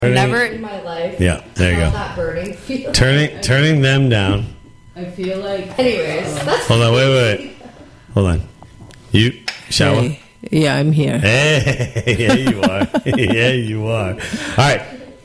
Never in my life. Yeah, there you go. That burning feeling. Turning them down. I feel like. Anyways, that's Hold on, wait. Hold on. You shower. Hey. Yeah, I'm here. Hey, yeah, you are. Yeah, you are. All right,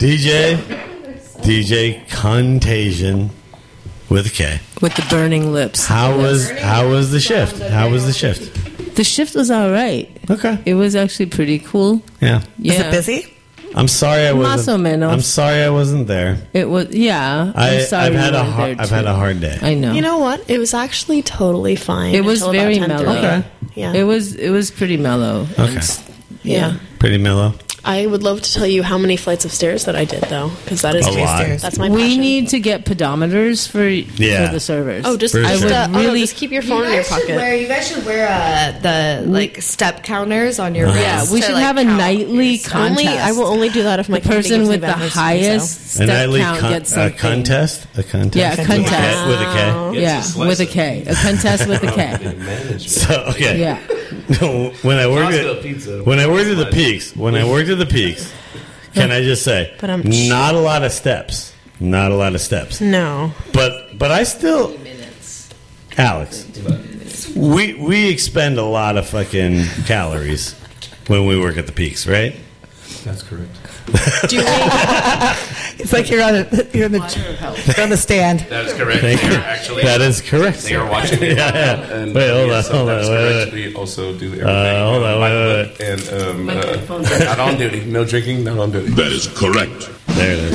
DJ Contagion with a K. With the burning lips. How was the shift? How was the shift? The shift was all right. Okay. It was actually pretty cool. Yeah. Yeah. Is it busy? I'm sorry I wasn't. Más o menos. I'm sorry I wasn't there. It was. Yeah. I'm sorry I've had you a weren't there, I've had too. a hard day. I know. You know what? It was actually totally fine. It was until very about 10:30. mellow. Okay. Yeah. It was pretty mellow. Okay. Yeah. Pretty mellow. I would love to tell you how many flights of stairs that I did, though, because that is A lot. That's my We passion. need to get pedometers for Yeah. the servers. Oh, just For I sure. would really- just keep your phone in your pocket. You guys should wear the like step counters on your wrist. Yeah, we to, should like, have a count nightly your steps. contest. I will only do that if my the company person gives me with the that much highest A step nightly count gets a something. contest. A contest. Yeah, a contest. With a K. Yeah, with a K. A contest with a K. So okay. Yeah. when I worked Costco at pizza. when I worked at the Peaks, can I just say But I'm- not a lot of steps. Not a lot of steps. No. But I still Alex, we expend a lot of fucking calories when we work at the Peaks, right? That's correct. Do you It's like you're on the stand. That is correct. Thank you. Actually, That is correct. they are watching me. Yeah. And, Wait, hold on, so hold that on, is wait, correct. wait. We also do everything. Hold on, wait. And not on duty. No drinking, not on duty. That is correct. There it is.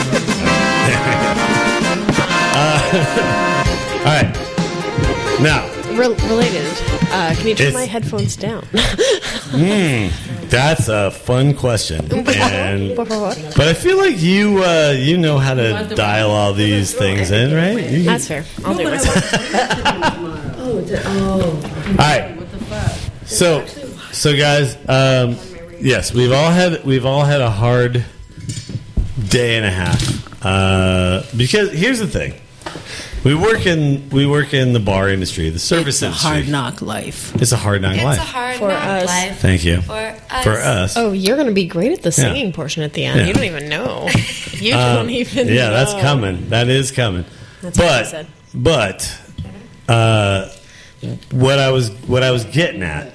All right. Now, related? Can you turn It's- my headphones down? that's a fun question, and Por favor. but I feel like you know how to dial all these things in, right? You- That's fair. I'll do it myself. All right. So guys, yes, we've all had a hard day and a half. Because here's the thing. We work in the bar industry, the service It's a industry. hard knock life. It's a hard knock It's life. a hard For knock us. life. Thank you. For us. Oh, you're going to be great at the singing portion at the end. Yeah. You don't even know. You don't even know. Yeah, that's coming. That is coming. That's what I said. But what I was getting at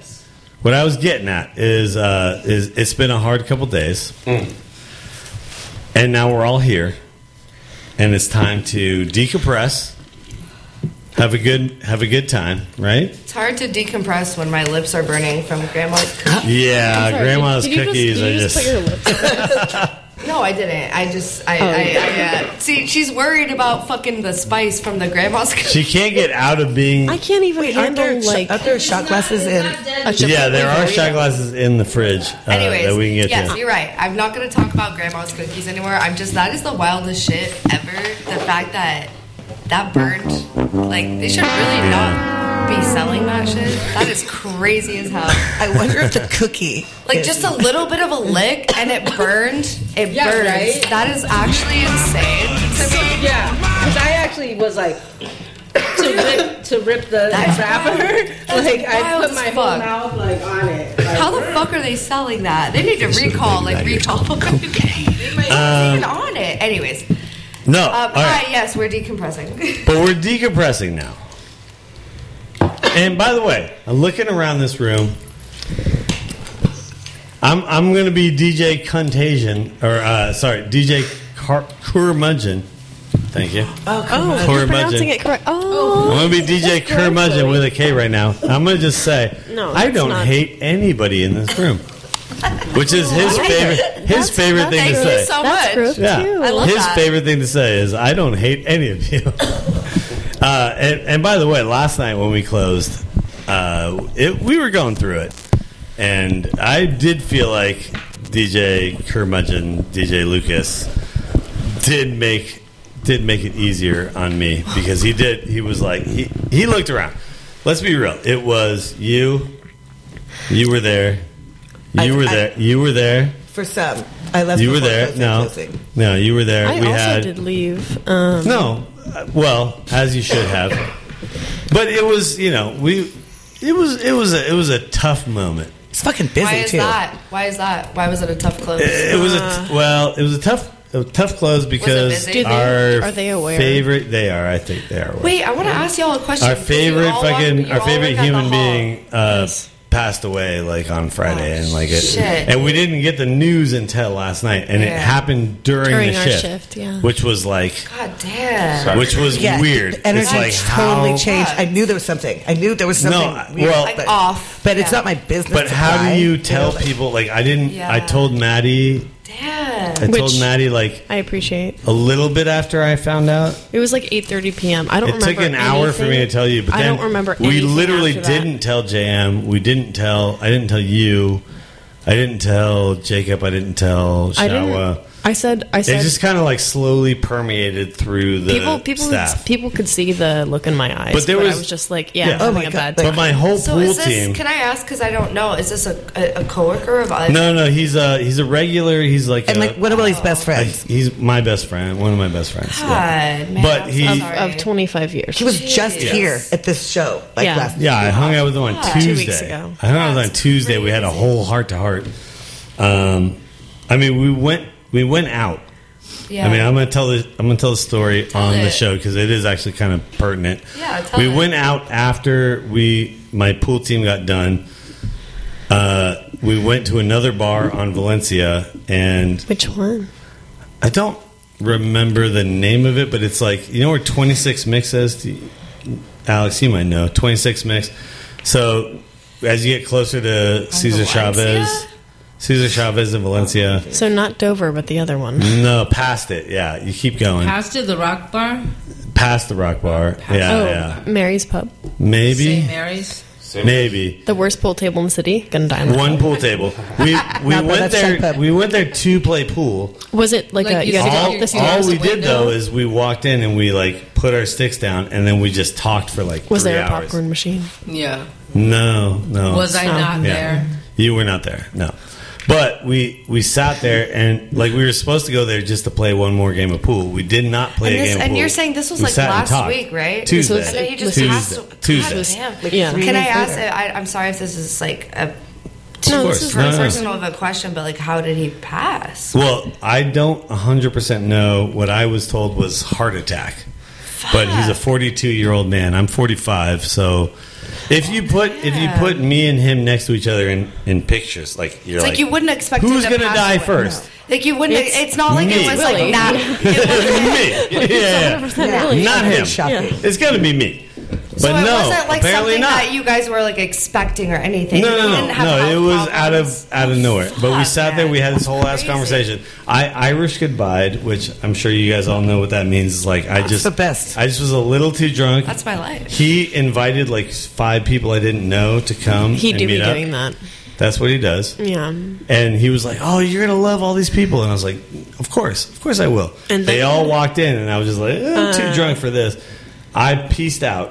is it's been a hard couple days, and now we're all here, and it's time to decompress, have a good time, right? It's hard to decompress when my lips are burning from grandma's cookies. Yeah, Sorry, grandma's did you cookies did you are just put your lips No, I didn't. See, she's worried about fucking the spice from the grandma's cookies. She can't get out of being. I can't even Aren't handle, there, aren't there shot glasses in? Yeah, there are shot glasses in the fridge Anyways, that we can get yes, to. you're right. I'm not going to talk about grandma's cookies anymore. That is the wildest shit ever. The fact that burned, like, they should really not be selling that shit. That is crazy as hell. I wonder if the cookie. Like, just a little bit of a lick and it burned. It burns. right? That is actually insane to me. Yeah, because I actually was like to rip the wrapper. Like I wild put as my fuck. whole mouth like on it. Like, How the fuck are they selling that? They need to recall. It's even on it. Anyways. No, All all right. right, yes, we're decompressing. But we're decompressing now. And by the way, I'm looking around this room. I'm going to be DJ Contagion, or sorry, DJ Curmudgeon. Thank you. Oh, you're pronouncing it correct. Oh. I'm going to be DJ Curmudgeon with a K right now. I'm going to just say, No, I that's don't not- hate anybody in this room, which is his favorite thing to Thank say. you so That's much. gross, Yeah, too. I love his that. favorite thing to say is, "I don't hate any of you." And by the way, last night when we closed, we were going through it, and I did feel like DJ Curmudgeon, DJ Lucas, did make it easier on me because he was like he looked around. Let's be real. It was you. You were there. You were there. For some. I left You were before there. closing. No, you were there. I we also had did leave. no. Well, as you should have. But it was, it was a tough moment. It's fucking busy, Why is too. that? Why is that? Why was it a tough close? It was a tough. tough close because busy? Are they aware? favorite. They are. I think they are aware. Wait, I want to ask y'all a question. Our because you favorite all walk- you our all favorite work at the human hall. being passed away like on Friday, and like it, shit. and we didn't get the news until last night, and it Yeah. happened during the our shift, shift, yeah. which was like, God damn. which was Yeah, weird. the energy It's like totally how, changed. I knew there was something. I knew there was something. No, weird, well- Like but, off. But it's Yeah. not my business. But to how pry, do you know, tell like- people? Like I didn't. Yeah. I told Maddie. Damn. I told Which- Maddie like I appreciate. a little bit after I found out. It was like 8:30 p.m. I don't It remember. took an hour for me to anything. tell you, but I then don't remember. we anything literally after that. didn't tell JM. We didn't tell. I didn't tell you. I didn't tell Jacob. I didn't tell I didn't. Shawa. I said. It just kind of like slowly permeated through the staff. people could see the look in my eyes, But there I was- was just like, Yeah. yeah, Oh having my a God. bad time. But my whole So pool is this? team. Can I ask? Because I don't know. Is this a coworker of ours? No, he's a regular. He's like And like one of Willie's best friends. he's my best friend. One of my best friends. God, yeah. man. But I'm he- so of, sorry. of 25 years. He was just Jeez. here at this show, like Yeah. last. Yeah, I hung out with him on God. 2 2 Tuesday. weeks ago. I hung out with him on That's Tuesday. We had a crazy. whole heart to heart. I mean, we went out. Yeah. I mean, I'm gonna tell the story on the it. show because it is actually kind of pertinent. Yeah, tell we it. went out after my pool team got done. We went to another bar on Valencia, and Which one? I don't remember the name of it, but it's like, you know where 26 Mix is? Alex, you might know 26 Mix. So as you get closer to Cesar Chavez in Valencia. So not Dover, but the other one. No, past it. Yeah, you keep going Past to the Rock Bar, past the Rock Bar. Yeah, Oh, yeah. Mary's Pub. Maybe, St. Mary's. maybe. The worst pool table in the city. Gonna die on that. One pool table. We went that's there. Shep. We went there to play pool. Was it like, Like you you had to said, go All, up the all stairs? we did window? though is we walked in and we like put our sticks down and then we just talked for like Was 3 there a hours. popcorn machine? Yeah. No. Was I not Yeah. there? You were not there. No. But we sat there and like we were supposed to go there just to play one more game of pool. We did not play And a this- game of and pool. you're saying this was We like sat and last talked. week, right? Tuesday. And then he just Tuesday. passed. Tuesday. God damn. Yeah. Can I days ask? later. I'm sorry if this is like a No, course. this is No, no. personal of a question, but like, how did he pass? Well, I don't 100% know. What I was told was heart attack. But he's a 42-year-old man. I'm 45, so if you put me and him next to each other in pictures, like you're It's like you wouldn't expect him who's to gonna pass die away. first? Like you wouldn't. It's not like me. it was Really? like that. Me, yeah, 100% really. not him. Shocking. It's gonna be me. But So it no, wasn't like apparently something not. that you guys were like expecting or anything. No, You no, didn't no, have no. health It was problems. out of nowhere. But we Fuck, sat there. man. We had this whole ass Crazy. conversation. I Irish goodbye, which I'm sure you guys all know what that means. Is like I just the best. I just was a little too drunk. That's my life. He invited like 5 people I didn't know to come. He and do meet be up. doing that. That's what he does. Yeah. And he was like, "Oh, you're gonna love all these people," and I was like, of course I will." And they then- all walked in, and I was just like, I'm too drunk for this. I pieced out.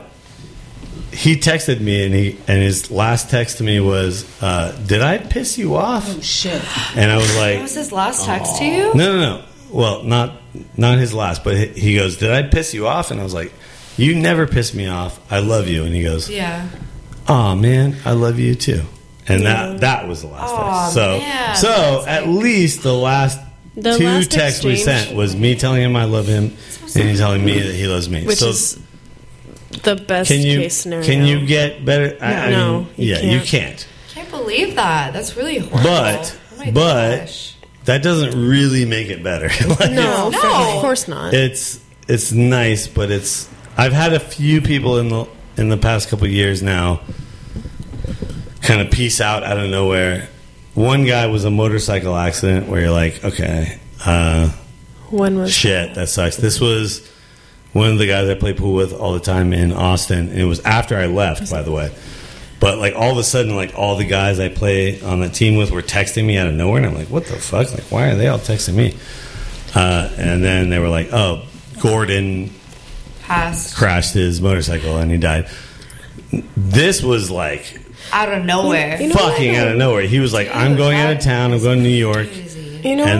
He texted me, and his last text to me was, "Did I piss you off?" Oh shit. And I was like, What was his last text to you? No. Well, not his last, but he goes, "Did I piss you off?" And I was like, "You never piss me off. I love you." And he goes, Yeah. "Oh man, I love you too." And that was the last Aw, text. So man. so That's at like- least the last The 2 last texts we exchange- sent was me telling him I love him and he telling me that he loves me. Which so is the best can you case scenario. can you get better? I No, mean, you you can't. can't. Can't believe that. That's really horrible. But Oh my but gosh. that doesn't really make it better. Like, No, No. of course not. it's nice, but it's. I've had a few people in the past couple of years now kind of peace out of nowhere. One guy was a motorcycle accident where you're like, okay, When was shit, that sucks. This was one of the guys I play pool with all the time in Austin, and it was after I left, by the way. But like all of a sudden, like all the guys I play on the team with were texting me out of nowhere, and I'm like, what the fuck? Like, why are they all texting me? And then they were like, oh, Gordon Passed crashed his motorcycle and he died. This was like out of nowhere. You know fucking what? out of nowhere. He was like, I'm going out of town. I'm going to New York. Crazy. You know And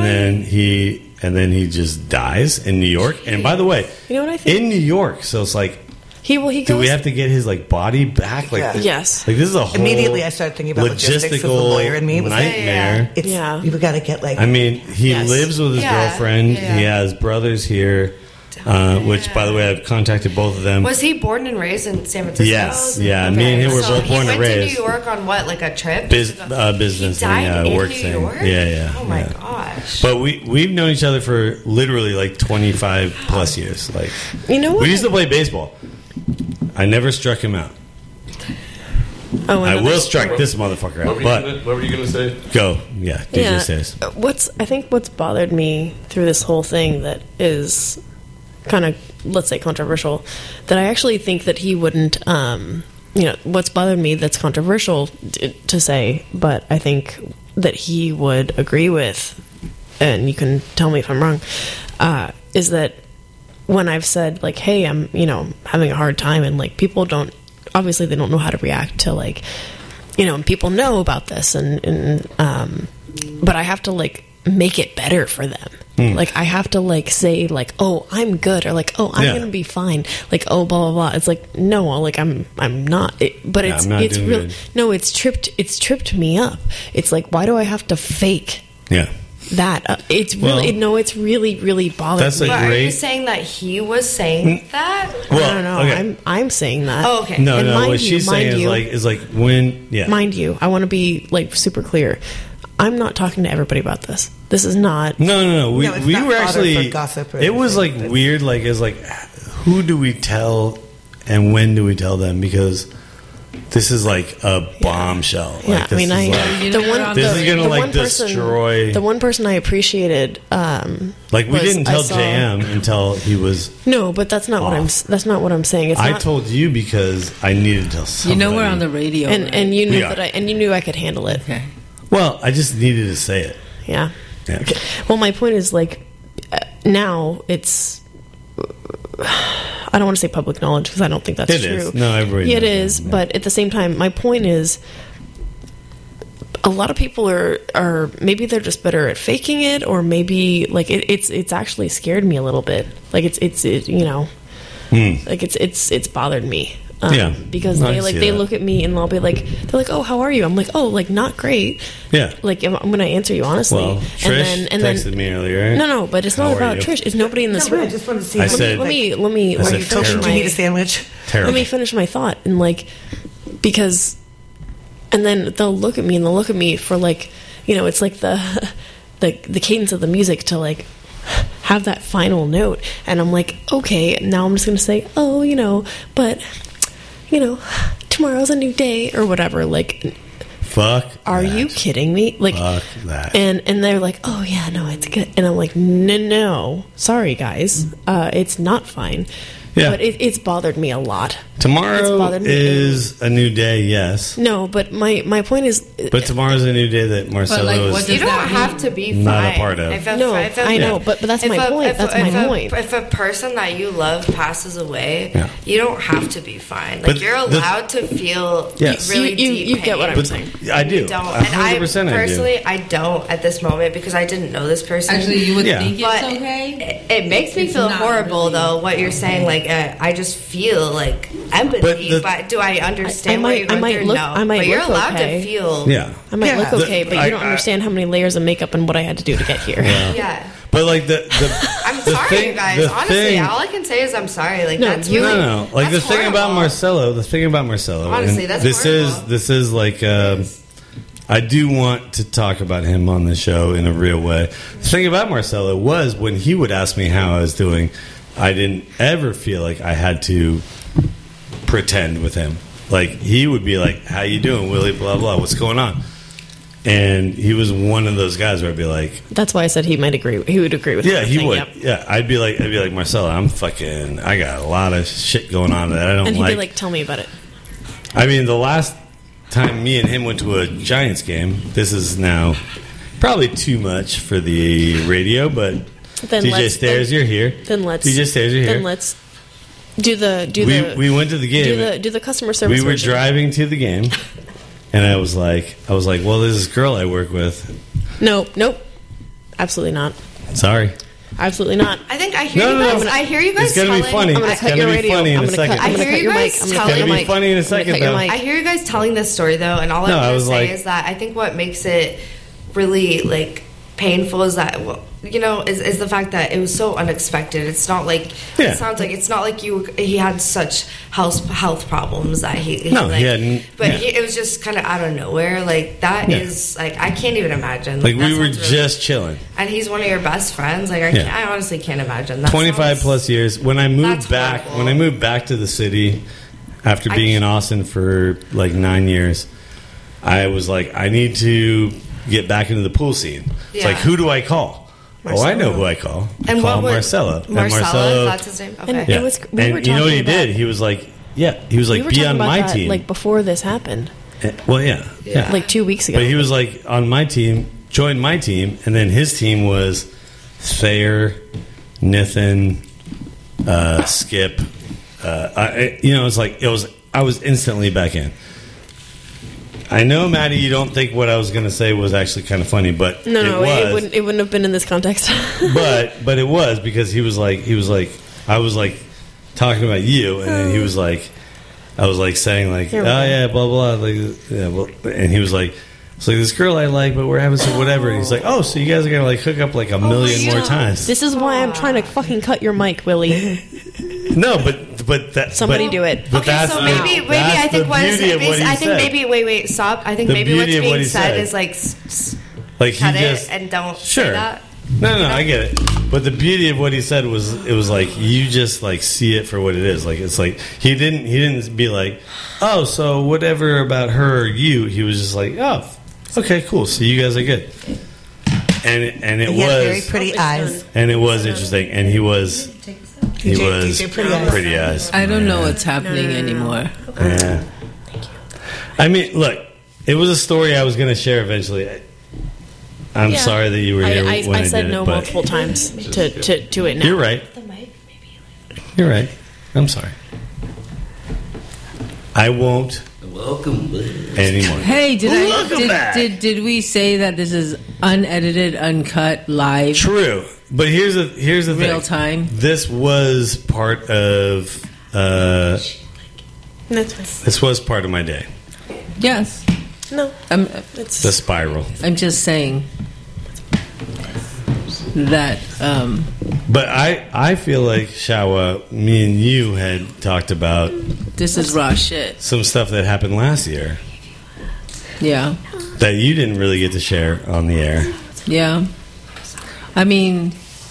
what? then he just dies in New York. And by the way, You know what I think? in New York, so it's like He Do goes. we have to get his like body back? Like, Yeah. Yes. Like this is a whole Immediately I started thinking about logistics of the lawyer in me. It was like, nightmare. It's, Yeah. You've got to get like. I mean, he Yes. lives with his Yeah. girlfriend. Yeah. He has brothers here, which, by the way, I've contacted both of them. Was he born and raised in San Francisco? Yes. Yeah. Me and him were both born and He went raised. to New York on what, like a trip? Business He died thing, in work New thing. York? Yeah. Oh my yeah. gosh. But we've known each other for literally like 25 plus years. Like, You know what? we used to play baseball. I never struck him out. Oh, I another will strike story. this motherfucker out. What But were you gonna say? go. Yeah. DJ says. I think what's bothered me through this whole thing that is kind of, let's say, controversial, that I actually think that he wouldn't, what's bothered me that's controversial to say, but I think that he would agree with, and you can tell me if I'm wrong, is that when I've said, like, hey, I'm, having a hard time, and, like, people don't, obviously they don't know how to react to, like, and people know about this, but I have to, like, make it better for them. Like, I have to, like, say, like, oh, I'm good, or like, oh, I'm Yeah. gonna be fine, like, oh, blah blah blah. It's like, no, like, I'm not. But Yeah, it's I'm not it's doing real. good. No, it's tripped me up. It's like, why do I have to fake Yeah. that? It's really Well, it's really really bothering that's me. like- But are you great- saying that he was saying that? Well, I don't know. okay. I'm saying that. Oh, okay. No, And no. mind What you- she's saying mind you- is like when. Yeah. Mind you, I want to be, like, super clear. I'm not talking to everybody about this. This is not. No. No, it's We not were fodder actually. for gossip or It was like anything. weird. Like it's like, who do we tell, and when do we tell them? Because this is like a bombshell. Like, Yeah, I mean, this is like- You the know, one. This the, is gonna, the like, one person, destroy- The one person I appreciated. like we was- didn't I tell saw- JM until he was. No, but that's not what I'm. Off. That's not what I'm saying. It's I not, told you because I needed to tell You somebody. know we're on the radio. right? and you knew We are. that you knew I could handle it. Okay. Well, I just needed to say it. Yeah. Yeah. Well, my point is, like, now it's. I don't want to say public knowledge because I don't think that's It true. is. No, everybody Yeah, it knows is. that, yeah. But at the same time, my point is, a lot of people are maybe they're just better at faking it, or maybe like it's actually scared me a little bit. Like it's like it's bothered me. Yeah. Because I they can like see they that. look at me and they'll be like, they're like, oh, how are you? I'm like, oh, like, not great. Yeah. Like, I'm going to answer you honestly. Well, Trish texted me earlier. Right? No, but it's How not are about you? Trish. It's nobody in this No, but room. I just wanted to see. I how said- let like, me I said finish terrible. do you need a my sandwich? Terrible. let me finish my thought, and like, because, and then they'll look at me and they'll look at me for, like, it's like the cadence of the music to, like, have that final note, and I'm like, okay, now I'm just gonna say, oh, but tomorrow's a new day or whatever. Like, Fuck. are that. you kidding me? Like, Fuck that. and they're like, oh yeah, no, it's good. And I'm like, no, sorry guys, it's not fine. Yeah. But it's bothered me a lot. It's Tomorrow bothered me. is a new day, yes. No, but my point is, But tomorrow's a new day that Marcelo like, is. what You does don't that have mean? to be Not a fine. part of. No, I know, but that's if my point. That's my point. If a person that you love passes away, Yeah. you don't have to be fine. But Like, you're the- allowed to feel Yes. really You deep get what pain. I'm saying. I do. You don't. 100% And I do. personally, I don't at this moment because I didn't know this person. Actually, you would Yeah. think but it's okay. it makes me It's feel not horrible really. though. What you're saying, like I just feel like empathy, but do I understand what you're going through? No, I might but you're look allowed okay. to feel. Yeah. I might Yeah. look okay, but you don't I- understand how many layers of makeup and what I had to do to get here. Yeah. But like the I'm the sorry, thing- you guys. the Honestly, thing- all I can say is I'm sorry. Like No, that's you- really No. Like the that's thing about horrible. Marcelo. Honestly, and that's this horrible. is like I do want to talk about him on the show in a real way. The thing about Marcelo was when he would ask me how I was doing, I didn't ever feel like I had to pretend with him. Like he would be like, "How you doing, Willie? Blah blah. What's going on?" And he was one of those guys where I'd be like, That's why I said he might agree. He would agree with. "Yeah, he everything, would. yep. Yeah, I'd be like, Marcelo, I got a lot of shit going on that I don't And he'd like." be like, "Tell me about it." I mean, the last time me and him went to a Giants game, this is now probably too much for the radio, but Then DJ let's- Stairs, then- you're here. Then let's. DJ Stairs, you're here. Then let's do the we went to the game. do the customer service. We were version. driving to the game, and I was like, well, there's this girl I work with. Nope. Absolutely not. Sorry. Absolutely not. I think I hear you guys. I hear you guys. It's gonna be funny. I'm gonna It's cut gonna your be radio. funny in I'm a gonna second. cut- I'm I gonna hear cut you your guys mic. I'm gonna telling- cut your It's gonna mic. be funny in a I'm gonna second, cut your though. mic. I hear you guys telling this story though, and all No, I'm I gonna was say like- is that I think what makes it really like painful is that is the fact that it was so unexpected. It's not like Yeah. it sounds like it's not like he had such health problems that he No, like, he hadn't. but Yeah. it was just kind of out of nowhere. Like that is like I can't even imagine. Like that we were sounds really- just chilling. and he's one of your best friends. Like Yeah. I honestly can't imagine that. 25 sounds- plus years. When I moved That's back, horrible. when I moved back to the city after being in Austin for like 9 years, I was like, I need to get back into the pool scene. It's Yeah. like, who do I call? Oh, I know who I call. And Call what would- Marcelo. And Marcelo, that's his name. And Okay. Yeah. It was- we were and you know what he talking about- did? He was like, We were be talking on about my that, team. like before this happened, Well, yeah. like 2 weeks ago. But he was like on my team, joined my team, and then his team was Thayer, Nithin, Skip. It's like I was instantly back in. I know, Maddie, you don't think what I was going to say was actually kind of funny, but no, it was. it wouldn't have been in this context. but it was because he was like I was like talking about you, and then he was like I was like saying like Here we go. yeah blah blah like yeah well, and he was like it's like this girl I like, but we're having some whatever, and he's like, oh, so you guys are gonna like hook up like a million more times. This is why I'm trying to fucking cut your mic, Willie. No, but that Somebody but, do it. But Okay, that's so the- maybe that's I think the what is beauty of what he I think said. maybe wait stop. I think The maybe what's beauty of what being he said said. is like like he cut just it and don't sure. say that. No, I get it. But the beauty of what he said was, it was like you just like see it for what it is. Like it's like he didn't be like, oh, so whatever about her or you. He was just like, oh, okay, cool. So you guys are good. And it He had very was pretty eyes. and it was interesting. And he was DJ pretty eyes. I don't know what's happening anymore. Yeah. I mean, look, it was a story I was going to share eventually. I'm Yeah. sorry that you were here I when I said did no it, but multiple times to it now. you're right. You're right. I'm sorry. I won't Welcome. anymore. Hey, Welcome back. did we say that this is unedited, uncut, live, True, but here's the real thing. time? This was part of this was part of my day. Yes. No, I'm The spiral. I'm just saying that But I feel like Shawa, me and you had talked about this is raw shit. some stuff that happened last year Yeah. that you didn't really get to share on the air. Yeah. I mean,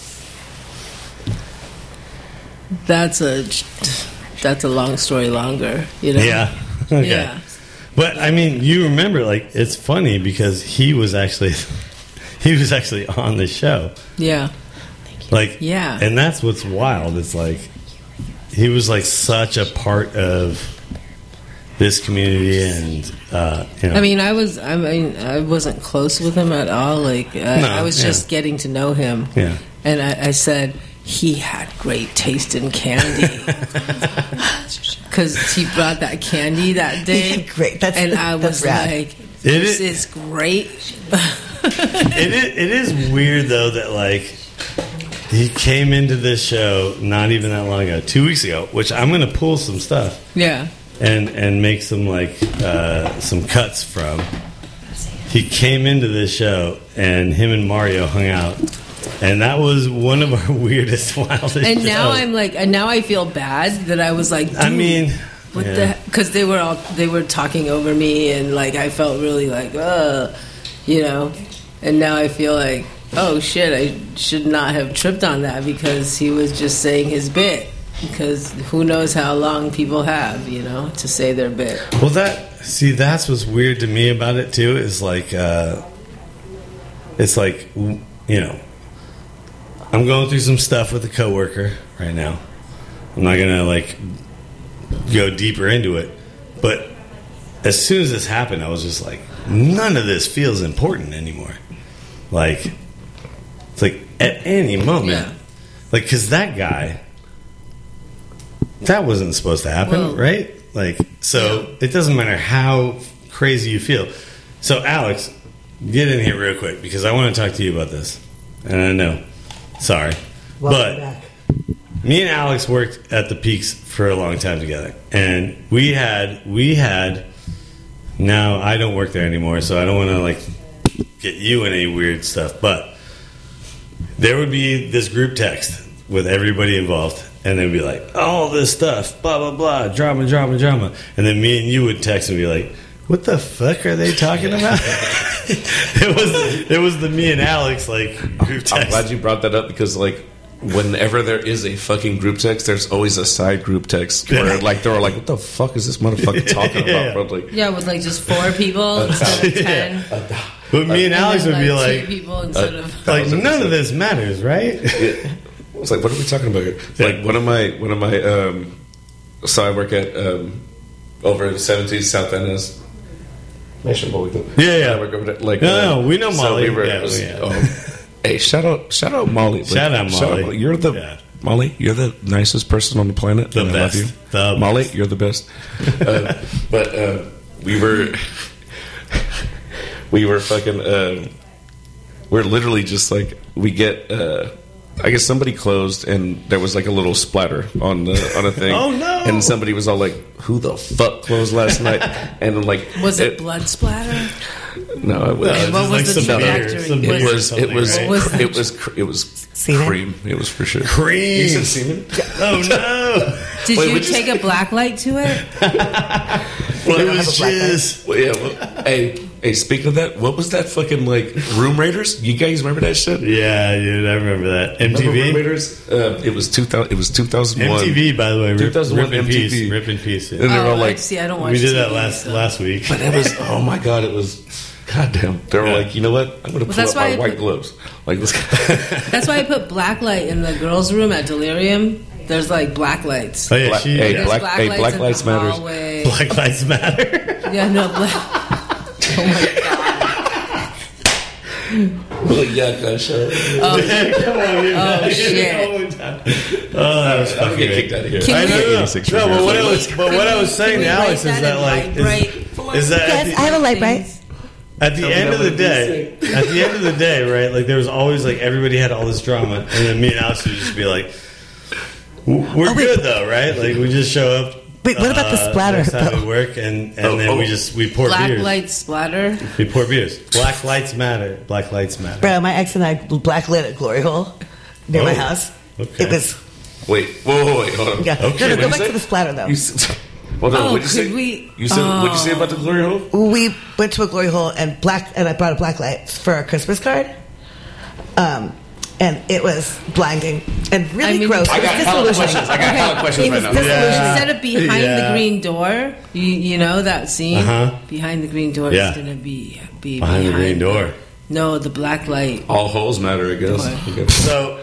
that's a long story longer, you know. Yeah. Okay. Yeah. But I mean, you remember, like, it's funny because he was actually on the show. Yeah. Like, Yeah. and that's what's wild. It's like he was like such a part of this community, and I mean, I wasn't close with him at all. Like, I was yeah. just getting to know him. Yeah. And I said he had great taste in candy because he brought that candy that day. Great. And I was rad. like, It "This is- is great." it is weird though that like he came into this show not even that long ago, 2 weeks ago, which I'm going to pull some stuff Yeah. and make some like some cuts from. He came into this show and him and Mario hung out, and that was one of our weirdest, wildest. And now shows. I'm like, and now I feel bad that I was like, I "Dude, mean, what yeah. the?" Because they were talking over me, and like I felt really like, you know. And now I feel like, oh shit, I should not have tripped on that because he was just saying his bit. Because who knows how long people have, you know, to say their bit. Well, that's what's weird to me about it too. Is like, it's like, you know, I'm going through some stuff with a coworker right now. I'm not gonna like go deeper into it, but as soon as this happened, I was just like, none of this feels important anymore. Like, it's like at any moment, Yeah. like, because that guy, that wasn't supposed to happen, Well, right? Like, so it doesn't matter how crazy you feel. So, Alex, get in here real quick because I want to talk to you about this. And I know, sorry, Welcome but back. me and Alex worked at the Peaks for a long time together, and we had. Now I don't work there anymore, so I don't want to like get you in any weird stuff. But there would be this group text with everybody involved, and they'd be like, "All this stuff, blah blah blah, drama," and then me and you would text and be like, "What the fuck are they talking about?" it was the me and Alex like group text. I'm glad you brought that up because like whenever there is a fucking group text, there's always a side group text where like they're like, "What the fuck is this motherfucker talking about?" Bro? Like, Yeah, with like just 4 people instead of 10. But me and Alex would be Two like, people instead of. like none of this matters, right? it's like, what are we talking about here? Like one of my so I work at over in 70s South End is Nation Molly. Yeah. I work over there, like No, we know Molly. Hey, shout out Molly. Shout out Molly. You're the Molly. You're the nicest person on the planet. The and best. I love you. The Molly, best. you're the best. But we were fucking. We're literally just like we get. I guess somebody closed and there was like a little splatter on a thing. Oh, no. And somebody was all like, "Who the fuck closed last night?" And then, like, Was it blood splatter? No, it was. No, what was like the some beer, trajectory? some beer or something, right? It was Semen? cream. It was for sure Cream. You said semen? Oh no! Did Wait, you we just- take a black light to it? Well, it don't was have a black just. Well, yeah. Well, hey. Speaking of that, what was that fucking like Room Raiders? You guys remember that shit? Yeah, dude, I remember that. Remember Room MTV. Raiders? It was 2000. It was 2001. MTV, by the way, rip 2001 in peace. MTV. Rip in peace. And they're all like, see, I don't watch We did TV, that last week. but it was. Oh my god, it was. Goddamn. They were Yeah. like, you know what? I'm gonna pull that's up my why I white put- gloves. Like this. That's why I put black light in the girls' room at Delirium. There's like black lights. Oh yeah, Black- she. hey, yeah. There's black- Black in lights the matters. hallway. Black Lives Matter. Yeah, no black. Oh my god. Well, yeah, gosh, shut up. Oh shit. Oh, that was I'm fucking gonna get great. kicked out of here. Can I we- know. 86 No, but years what I was saying Can we to write Alex is that that in like Light is that Yes, I have a light bright. at the end of the day, right? Like there was always like everybody had all this drama, and then me and Alex would just be like, "We're wait. good though, right? Like we just show up." Wait, what about the splatter, Next time though? we work, and then we pour Black beers. light splatter. We pour beers. Black lights matter. Black lights matter. Bro, my ex and I black lit at Glory Hole near my Oh, house. okay. It was, Wait, whoa, hold on. yeah. Okay, No, what go you back say? to the splatter, though. You hold on, Oh, what'd you say? could we- You said, what'd you say about the glory hole? We went to a Glory Hole and I brought a black light for our Christmas card. And it was blinding and really I mean- gross. I It was got hella disillusioning. questions. I got hella questions It right was now. Yeah. Instead of behind Yeah. the green door, you know that scene? Uh-huh. Behind the green door Yeah. is going to be Behind the green door. No, the black light. All holes matter, I guess. Okay. So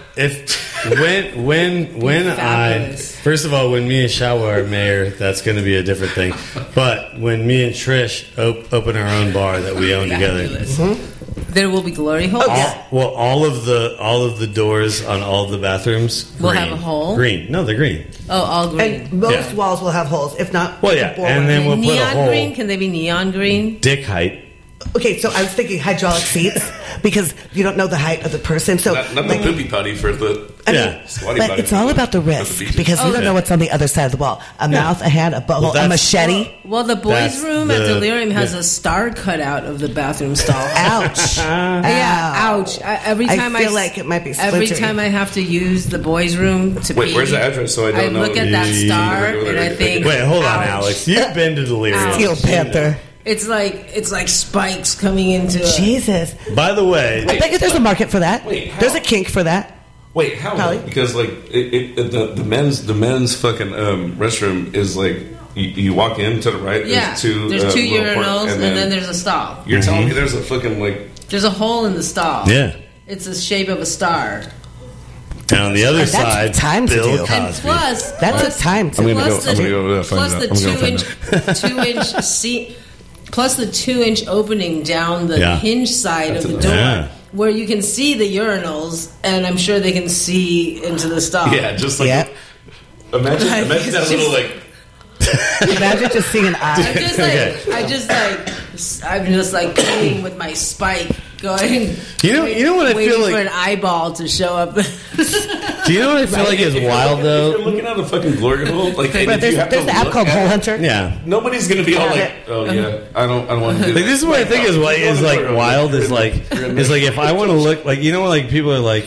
when I Fabulous. first of all when me and Shawa are mayor, that's going to be a different thing. But when me and Trish open our own bar that we own together, Fabulous. There will be glory holes. all of the doors on all of the bathrooms Will green. have a hole? Green, no, they're green. Oh, all green. And most Yeah. walls will have holes, if not. Well, yeah, board and work. then we'll put a Neon hole. green? Can they be neon green? Dick height. Okay, so I was thinking hydraulic seats because you don't know the height of the person. So, Not the like, poopy potty for the. I Yeah. mean, Squatty but potty it's all for about the for the risk beaches. because you don't Okay. know what's on the other side of the wall. A mouth, a hand, a butthole, a that's- machete. Well, the boys' That's room at the- Delirium has yeah. a star cut out of the bathroom stall. Ouch. Yeah, ouch. Every I time feel like it might be every splintery. time I have to use the boys' room to Wait, pee, where's the address so I don't know? look at that Yeah. star and I think, Wait, hold on, ouch. Alex. You've been to Delirium. Steel Panther. It's like spikes coming into it. Jesus. By the way, I bet you there's a market for that. Wait, how? There's a kink for that. Wait, how? Probably. Because like the men's fucking restroom is like you walk in to the right. Yeah, There's two there's two little part- urinals and then there's a stall. You're telling me there's a fucking like. There's a hole in the stall. yeah. It's the shape of a star. And on the other And that's side, time to Bill do. Cosby. And plus, That's plus, a time to. I'm gonna plus go- I'm gonna go find plus out. the I'm gonna go 2-inch seat, plus the 2-inch opening down the Yeah. hinge side That's of the enough. door, Yeah. where you can see the urinals, and I'm sure they can see into the stall. Yeah, just like Yep. imagine Like, that it's little just- like. Imagine just seeing an eye. I'm just like peeing with my spike going. You know what I waiting feel for like. an eyeball to show up. Do you know what I feel like is wild If you're though? looking at a fucking glory hole, like, and But if you there's have to the app look called at Hole it, Hunter. Yeah. nobody's gonna be all like, "Oh yeah, I don't want to do Like that." this is what I think is like wild is like if I want to look like like people are like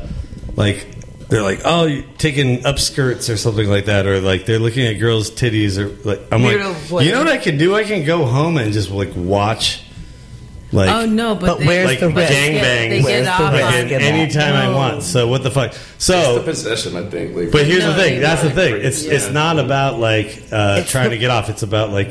they're like, oh, you're taking upskirts or something like that, or like they're looking at girls' titties, or like I'm Weirdo like, you know what I can do? I can go home and just like watch. Like, Oh no, But they, where's like the risk? gangbang They get off like on anytime I want. So what the fuck? It's the So, possession, I think. Like, but here's No, the thing. they That's the want thing. it. It's not about like trying to get off. It's about like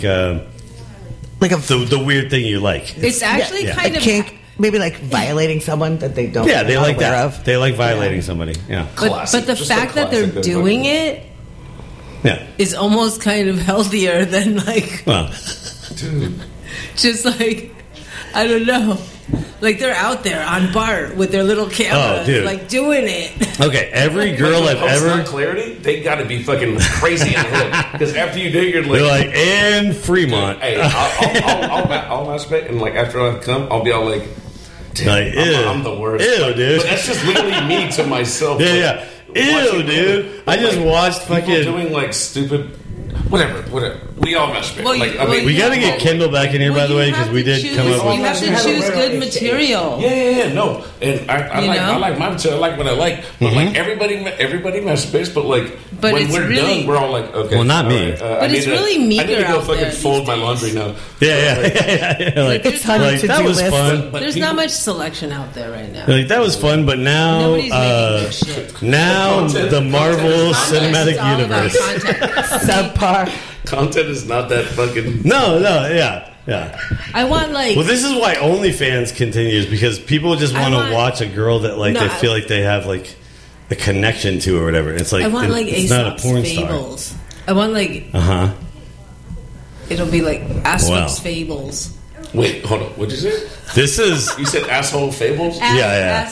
Like a the weird thing you like. It's actually Yeah. kind a of kink, maybe like violating someone that they don't. Yeah, they are like aware that. Of. They like violating somebody. Yeah, Classic. but the Just fact a that they're classic of doing fucking- it yeah. is almost kind of healthier than like Well, Dude, just like I don't know. Like they're out there on BART with their little cameras, Oh, dude. like doing it. okay. Every girl I've post ever. not clarity, they got to be fucking crazy in the head. Because after you do, you're They're like, like, and Fremont. hey, I'll masturbate, and like after I come, I'll be all like, damn, Like, ew. I'm the worst. Ew, Like, dude. But that's just literally me to myself. Yeah, like, yeah. Ew, watching dude. women, I just like, watched people fucking. doing like stupid, whatever. We all masturbate. Well, like, you- I mean, We got to get Kendall back in here, by the way, because we did come up You with. have to choose good material. Yeah, no, and I You like know? I like my material, I like what I like, but like everybody masturbates, but like But when it's we're really- done, we're all like, okay, Well, not all me. right, But I it's need really I need meager to go out fucking there fold these my days. laundry now. Yeah. Like, It's time like to that do was list. fun. But There's people- not much selection out there right now. Like that was fun, but now, Nobody's making good shit. now Content- the content Marvel is Cinematic It's all about Universe. content. Subpar. Content is not that fucking. No, yeah. I want like Well, this is why OnlyFans continues because people just I want to want- watch a girl that like No, they I- feel like they have like a connection to or whatever. It's like I want like it's not a Aesop's porn star. fables. I want like Uh huh. it'll be like Aesop's Wow. fables. Wait, hold on. What'd you say? This is You said asshole fables? yeah.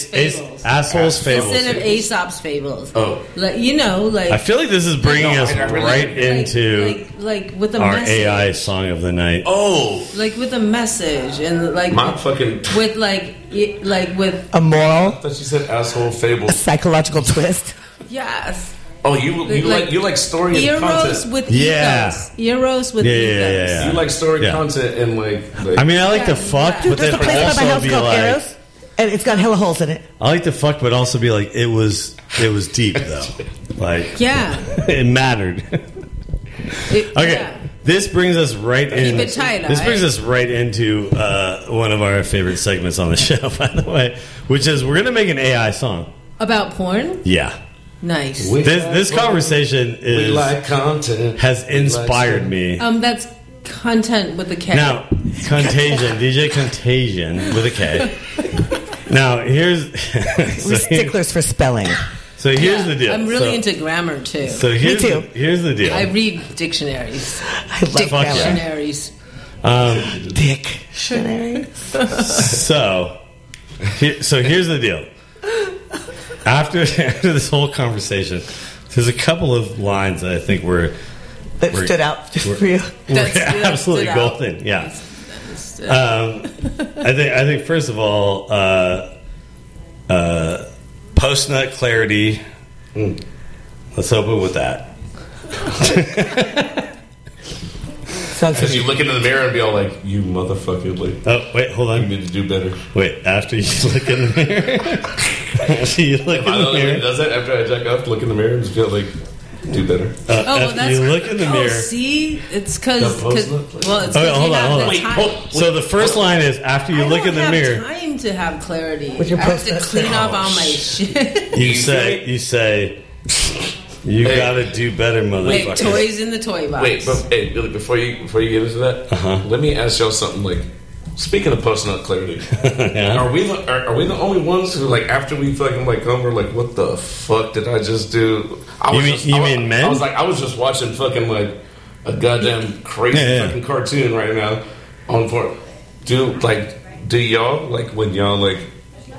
Assholes fables. Instead of Aesop's fables. Oh. Like you know, like I feel like this is bringing No, us I really- right into like with a our message. AI song of the night. Oh, Like with a message and like my fucking. with like with A moral, I thought you said asshole fables. psychological twist. yes. Oh, you like story and Eros content. with Yeah. ethos. Eros with Yeah, ethos. yeah. You like story Yeah. content and like I mean, I like to fuck, Yeah. but There's then a place by my also house be called like, Eros, and it's got hella holes in it. I like to fuck, but also be like, it was deep though. Like, Yeah. it mattered. It- Okay, yeah. this brings us right in. it tight, This brings alright? us right into one of our favorite segments on the show, by the way, which is we're gonna make an AI song. About porn? Yeah, Nice. this conversation we is like content. has inspired me. That's content with a K. Now, Contagion, DJ Contagion with a K. Now, here's We're sticklers for spelling. so here's the deal. I'm really So- into grammar too. So here's too. here's the deal. I read dictionaries. I love Fuck that. yeah. Dictionaries. Dictionary. So here's the deal. After this whole conversation, there's a couple of lines that I think were That stood out just for you. That absolutely stood out. golden. Yeah. I think first of all, post nut clarity. Let's open with that. Sounds Because you look into the mirror and be all like, "You motherfucker! Like, Oh wait, hold you on. need to do better." Wait, after you look in the mirror. After you look Am I in the the only one who mirror. does that after I jack off? Look in the mirror and just feel like, "Do better." After you look in the mirror. See, it's because The post-nut? well, it's Okay, because hold you on, have hold the on. Wait, time. hold. So the first line is after you look in the I mirror. don't have time to have clarity. With your I have to post-its. clean off all my shit. You say, you Hey. gotta do better, Wait, motherfucker. toys in the toy box. Wait, but hey, Billy, before you get into that, let me ask y'all something. Like, speaking of post nut clarity, are we the only ones who like after we fucking like come, we're like, what the fuck did I just do? You mean men? I was like, I was just watching fucking like a goddamn crazy Yeah. fucking cartoon right now on porn. Do y'all like when y'all like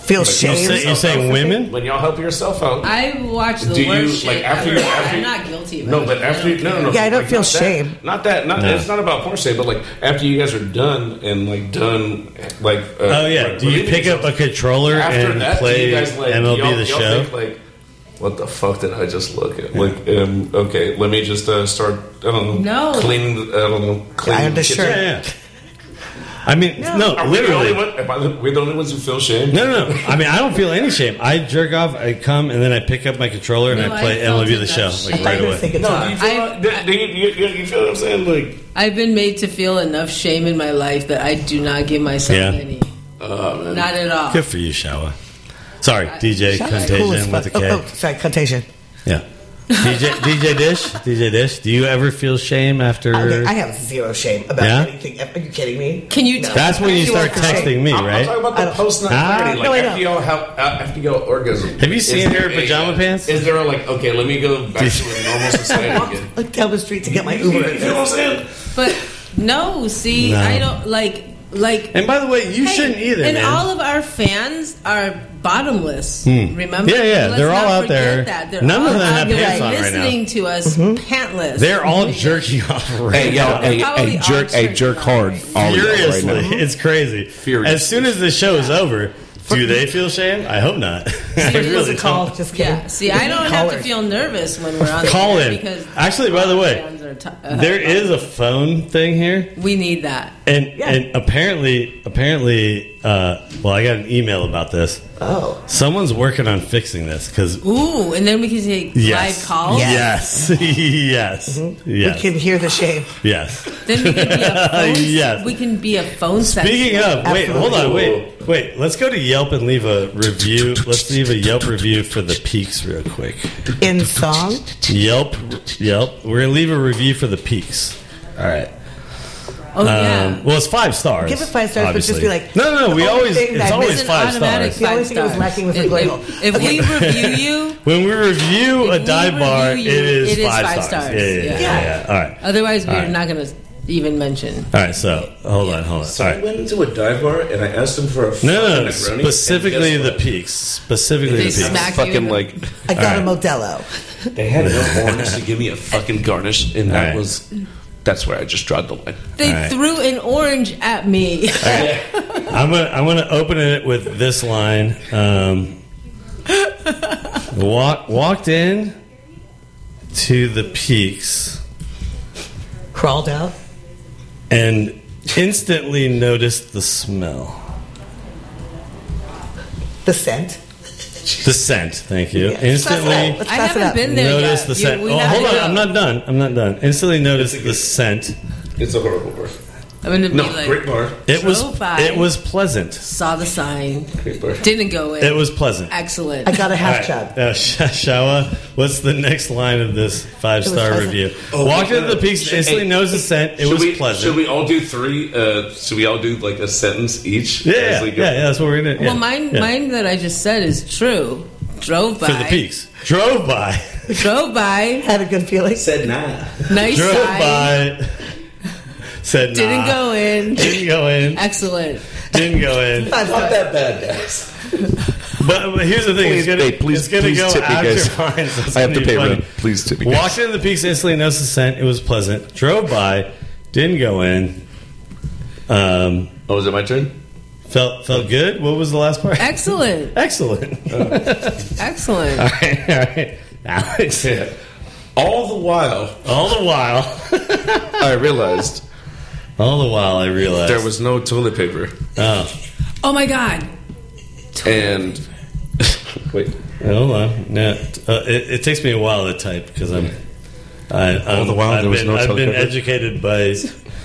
Feel Like, shame? You're saying women? when y'all help yourself out. I watch the Do you, worst like, shit after ever. you- after I'm you- not guilty of it. No, but after you, no. Yeah, I don't like, feel not that- shame. Not that. Not No. It's not about porn shame, but like after you guys are done and like done, like. Oh yeah. like, Do you pick up a controller after and that, play do you guys, like, MLB y'all- The y'all Show? think, like, what the fuck did I just look at? Like, okay, let me just start. I don't know. No. Cleaning. I don't know. Cleaning Iron the kitchen. shirt. Yeah. I mean, no, Are we the only literally. we're the only ones who feel shame. No. I mean, I don't feel any shame. I jerk off, I come, and then I pick up my controller and No, I play I felt MLB The enough Show shame. like right I away. think it's No, do hard. you feel, you feel what I'm saying? Like, I've been made to feel enough shame in my life that I do not give myself Yeah. any. man. Not at all. Good for you, Shawa. Sorry, DJ Cool as Contagion fuck. with a K. Oh, sorry, Contagion. Yeah. DJ Dish, do you ever feel shame after? I have zero shame about Yeah? anything. Are you kidding me? Can you? No. That's when you Zero start for shame. texting me, I'm right? talking about the post nut Ah, clarity. no, I Like know. after y'all after y'all orgasm. Have you seen is her there pajama pants? Is there a, like, okay, let me go back to a normal society again? Like down the street to get my You Uber. know what I'm saying? But no, see, No. I don't like. And by the way, you Hey, shouldn't either, and man. all of our fans are bottomless. Remember? Yeah, Let's they're all not out forget there. that. They're None of all them have out pants there on right now. listening to us pantless. They're all jerking off right Hey, yo, now. Probably jerk hard. All of y'all right Furiously. now. It's crazy. Furiously. As soon as the show is over, do they feel shame? I hope not. I It was really a call. don't. Just kidding. Yeah. See, I don't have to feel nervous when we're on Call the air in. because Actually, by the way, fans are there is a phone thing here. we need that. And apparently, well, I got an email about this. Oh. Someone's working on fixing this because Ooh, and then we can take yes, live calls. yes, yes, yes, We can hear the shame. yes. Then we can be a phone. Yes. We can be a phone. Speaking of, wait, hold on, wait. Let's go to Yelp and leave a review. Let's leave a Yelp review for the Peaks real quick. In song? Yelp. We're gonna leave a review for the Peaks. All right. Oh yeah. Well, it's 5 stars. Give it 5 stars, but just obviously. be like, no. the We only always thing it's that always It's an 5 automatic stars. The only 5 thing that was stars. lacking was the label. If we review you, When we review a we dive bar, review it you, is it is 5 5 stars. stars. Yeah. All right. otherwise we're All right. not going to even mention. All right. So hold on. All So I right. went into a dive bar and I asked them for a No. fucking Negroni, Specifically and the guess Peaks. Specifically They the Peaks. smack Fucking you. like I got All a Modelo. They had no orange to give me a fucking garnish, and All that right. was that's where I just draw the line. They All right. threw an orange at me. I'm gonna open it with this line. Walked in to the Peaks Crawled out. and instantly noticed the smell. The scent. The scent. Thank you. Yeah. Instantly Let's I pass it haven't up. been there noticed yet. the scent. We Oh, have hold to on. go. I'm not done. Instantly noticed the scent. It's a horrible bar. I'm going to be No, like, great bar. It was Drove by. it was pleasant. saw the sign, Great bar. didn't go in. It was pleasant. excellent. I got a All half right. chub. Shawa, what's the next line of this 5-star pleasant. review? Walked into the Peaks, instantly noticed the scent. It was pleasant. Should we all do 3? Should we all do like a sentence each? Yeah, as we go? that's what we're gonna. Yeah, Well, mine that I just said is true. Drove by. for the Peaks. Drove by. Drove by. Had a good feeling. Said nah. Nice Drove sign. by. Said nah. Didn't go in. Didn't go in. Excellent. Didn't go in. Not that bad, guys. But here's the thing. Please, it's gonna, hey, please- it's gonna please go tip me, after guys. fine. So it's I have gonna to be pay funny. rent. Please tip me, guys. Walked into the Peaks, instantly noticed the scent. It was pleasant. Drove by. Didn't go in. Oh, is it my turn? Felt good. What was the last part? Excellent. Excellent. Excellent. All right. Alex. Yeah. All the while, I realized All the while, I realized there was no toilet paper. Oh, Oh my God. And wait, hold on. No, it takes me a while to type because all the while there was no I've been toilet paper? educated by.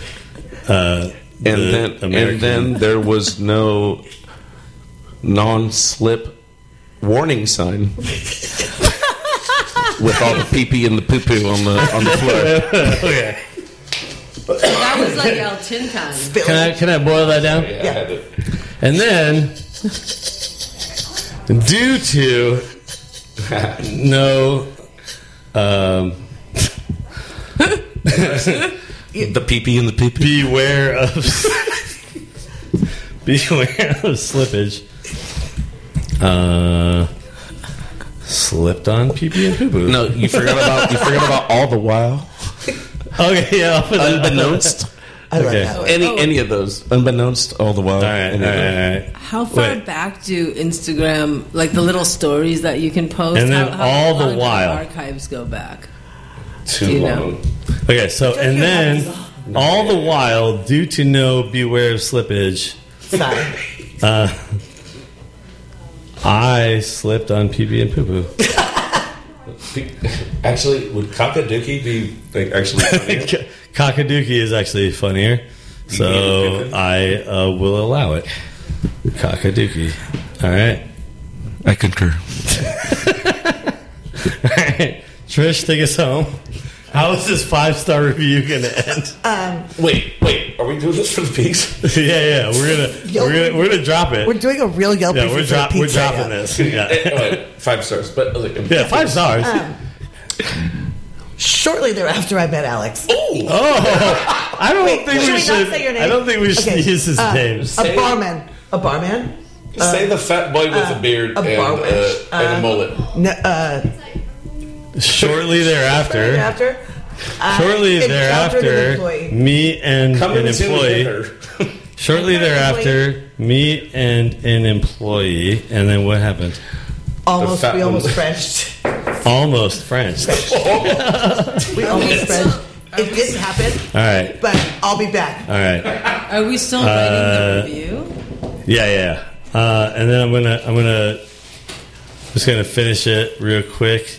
and then there was no non-slip warning sign with all the pee-pee and the poo-poo on the floor. Okay. That was like El Tintan. Can I boil that down? yeah, I had it. And then, due to no, The pee-pee and the poo-poo. beware of slippage. Slipped on pee-pee and poo-poo. No, you forgot about all the while. Okay, yeah. Unbeknownst. I love Okay. that one. Any of those. Unbeknownst, all the while. All right, all right. How far Wait. back do Instagram, like the little stories that you can post, And then how all the long do while. archives go back? Too Do you long. know? Okay, so and then all the while, due to no beware of slippage, Sorry. I slipped on pee-pee and poo-poo. Actually, would Cockaducky be like actually funnier? Cockaducky is actually funnier, so I will allow it. Cockaducky. All right. I concur. All right. Trish, take us home. How is this 5-star review going to end? Wait, are we doing this for the pigs? Yeah. We're gonna drop it. We're doing a real Yelp Yeah, review we're for dropping pizza, yeah. this. Yeah, 5 stars, but yeah, 5 stars. Shortly thereafter, I met Alex. I don't think should we we not should. say your name? I don't think we should Okay, use his name. A barman. A barman? say the fat boy with a beard a bar wench. and a mullet. No, Shortly thereafter. after? Shortly encountered an thereafter, employee. me and Come an in to employee. dinner. Shortly Encountered an thereafter, me and an employee, and then what happened? Almost, fat we almost one. Frenched. Almost French. We almost Frenched. It didn't happen, All right, but I'll be back. all right. Are we still writing the review? Yeah. And then I'm just gonna finish it real quick.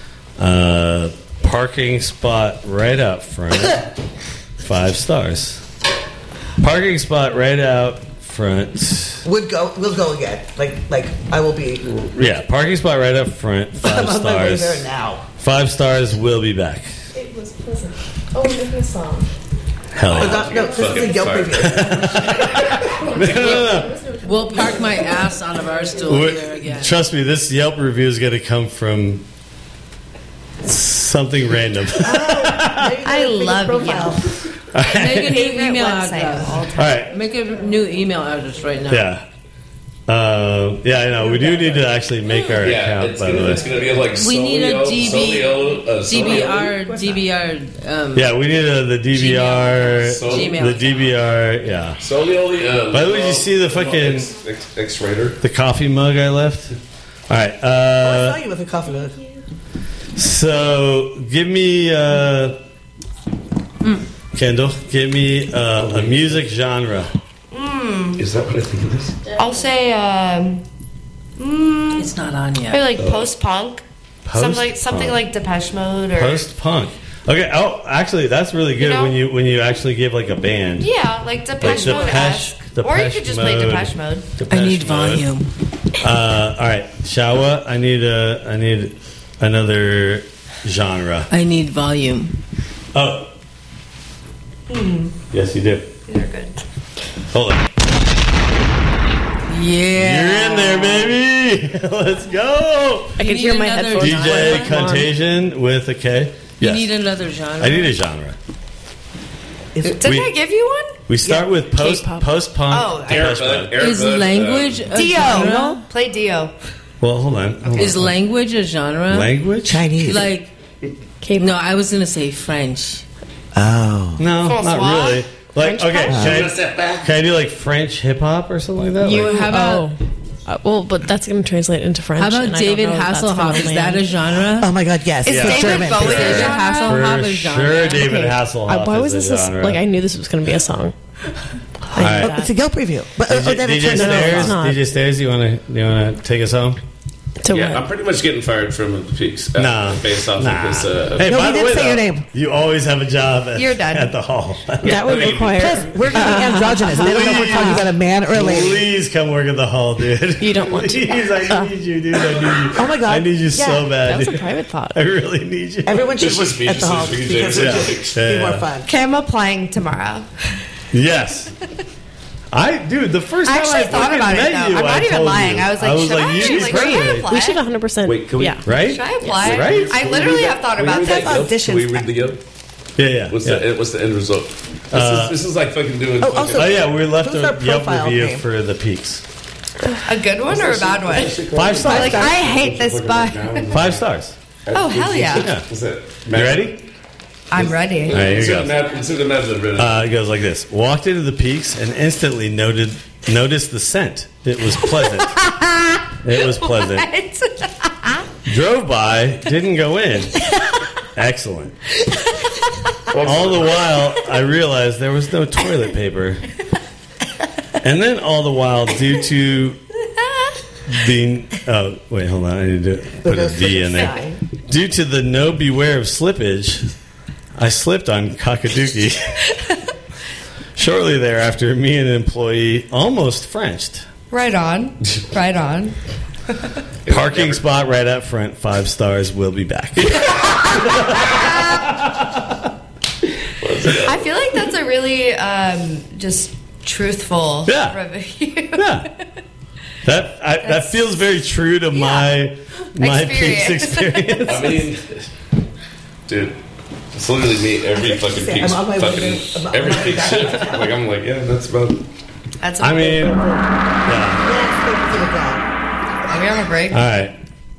Parking spot right out front. 5 stars. Parking spot right out front. We'll go again. Like I will be. Yeah, parking spot right up front. 5 I'm on my way stars. there now. 5 stars. Will be back. It was pleasant. Oh, we're making a song. Hell Oh, yeah. no, this is a Yelp review. No. We'll park my ass on a bar stool here again. Trust me, this Yelp review is going to come from something random. I love profile. Make a new Favorite email website of all address. All right. Make a new email address right now. Yeah. Yeah, I know. We do need to actually make our Yeah, account, it's by the gonna, way. it's gonna be like We need a DBR. DBR. Yeah, we need the DVR. Gmail. The DVR, yeah. Solioli. By the way, did you see the fucking X-Rater? the coffee mug I left? All right. I saw you with a coffee mug. So give me Kendall. Give me a music genre. Is that what I think it is? I'll say It's not on yet. maybe like post-punk. Post-punk. Something like Depeche Mode or Post punk. Okay. Oh, actually, that's really good You know? when you actually give like a band. yeah, like Depeche Mode. Or you Depeche could just play Mode. Depeche Mode. Depeche I need Mode. volume. All right, Shawa. I need another genre. I need volume. Oh. Yes, you do. These are good. Hold on. Yeah. You're in there, baby. Let's go. I can need hear my another headphones. genre. DJ Come on. Contagion with a K. You Yes. need another genre. I need a genre. Didn't We- I give you one? We start with K-pop. post punk. Oh, Is language a Dio. genre? Play Dio. Well, hold on. Is language a genre? language? Chinese. Like, K-pop. no, I was gonna say French. Oh. No, not François? really. Like, French okay, pop? can I do like French hip hop or something like that? You Like, how about well, but that's going to translate into French. how about and I don't David know if that's Hasselhoff? gonna Is that a land. genre? Oh my God, yes. Is It's David German. Bowie a David genre? Hasselhoff for is genre. sure, David Okay. Hasselhoff. Why was is this a genre. like? I knew this was going to be a song. All right. that. It's a Yelp review. But then it DJ turns out Stairs, it's not. DJ Stairs, you wanna take us home? To Yeah, what? I'm pretty much getting fired from the peaks. Nah, based off nah. of this. Hey, No, by we the didn't way, say your though, name. you always have a job at, You're done. at the hall. That would require. We're going to be androgynous. They don't know if we're talking about a man or a lady. Please come work at the hall, dude. You don't want to. Please, I need you, dude. I need you. Oh my God. I need you Yeah. so bad. That was a dude. private thought. I really need you. Everyone should This was work me at the just hall as we because did. it Yeah. would be Yeah. more fun. Okay, I'm applying tomorrow. Yes. Dude, the first I time actually I thought fucking about it, met though. you, I'm not I even told lying. you. I was like, should I? you Like, great. should I apply? We should 100%. Wait, can we- Yeah. Right? Should I apply? Right? I literally have thought about that. this. auditions. Can we read the Yelp? Yeah. What's the end result? This is like fucking doing. Oh, also- Oh yeah, we left Who's our a Yelp profile review name? for the peaks. A good one or a bad one? 5 stars. Like, I hate this bar. 5 stars. Oh, hell yeah. Yeah. What's that? You ready? I'm ready. All right, here you go. It It goes like this. Walked into the Peaks and instantly noticed the scent. It was pleasant. It was pleasant. Drove by, didn't go in. Excellent. All the while, I realized there was no toilet paper. And then all the while, due to the... Oh, wait, hold on. I need to put a V in there. Due to the no beware of slippage, I slipped on Cockaduki. Shortly thereafter, me and an employee almost Frenched. Right on. Right on. Parking spot right up front, 5 stars, we'll be back. I feel like that's a really just truthful review. Yeah. That feels very true to my Peaks experience. I mean, dude, it's literally me every fucking Peaks, every Peaks shift. Like, I'm like, yeah, that's about. That's. I mean, yeah. Are we on a break? All right.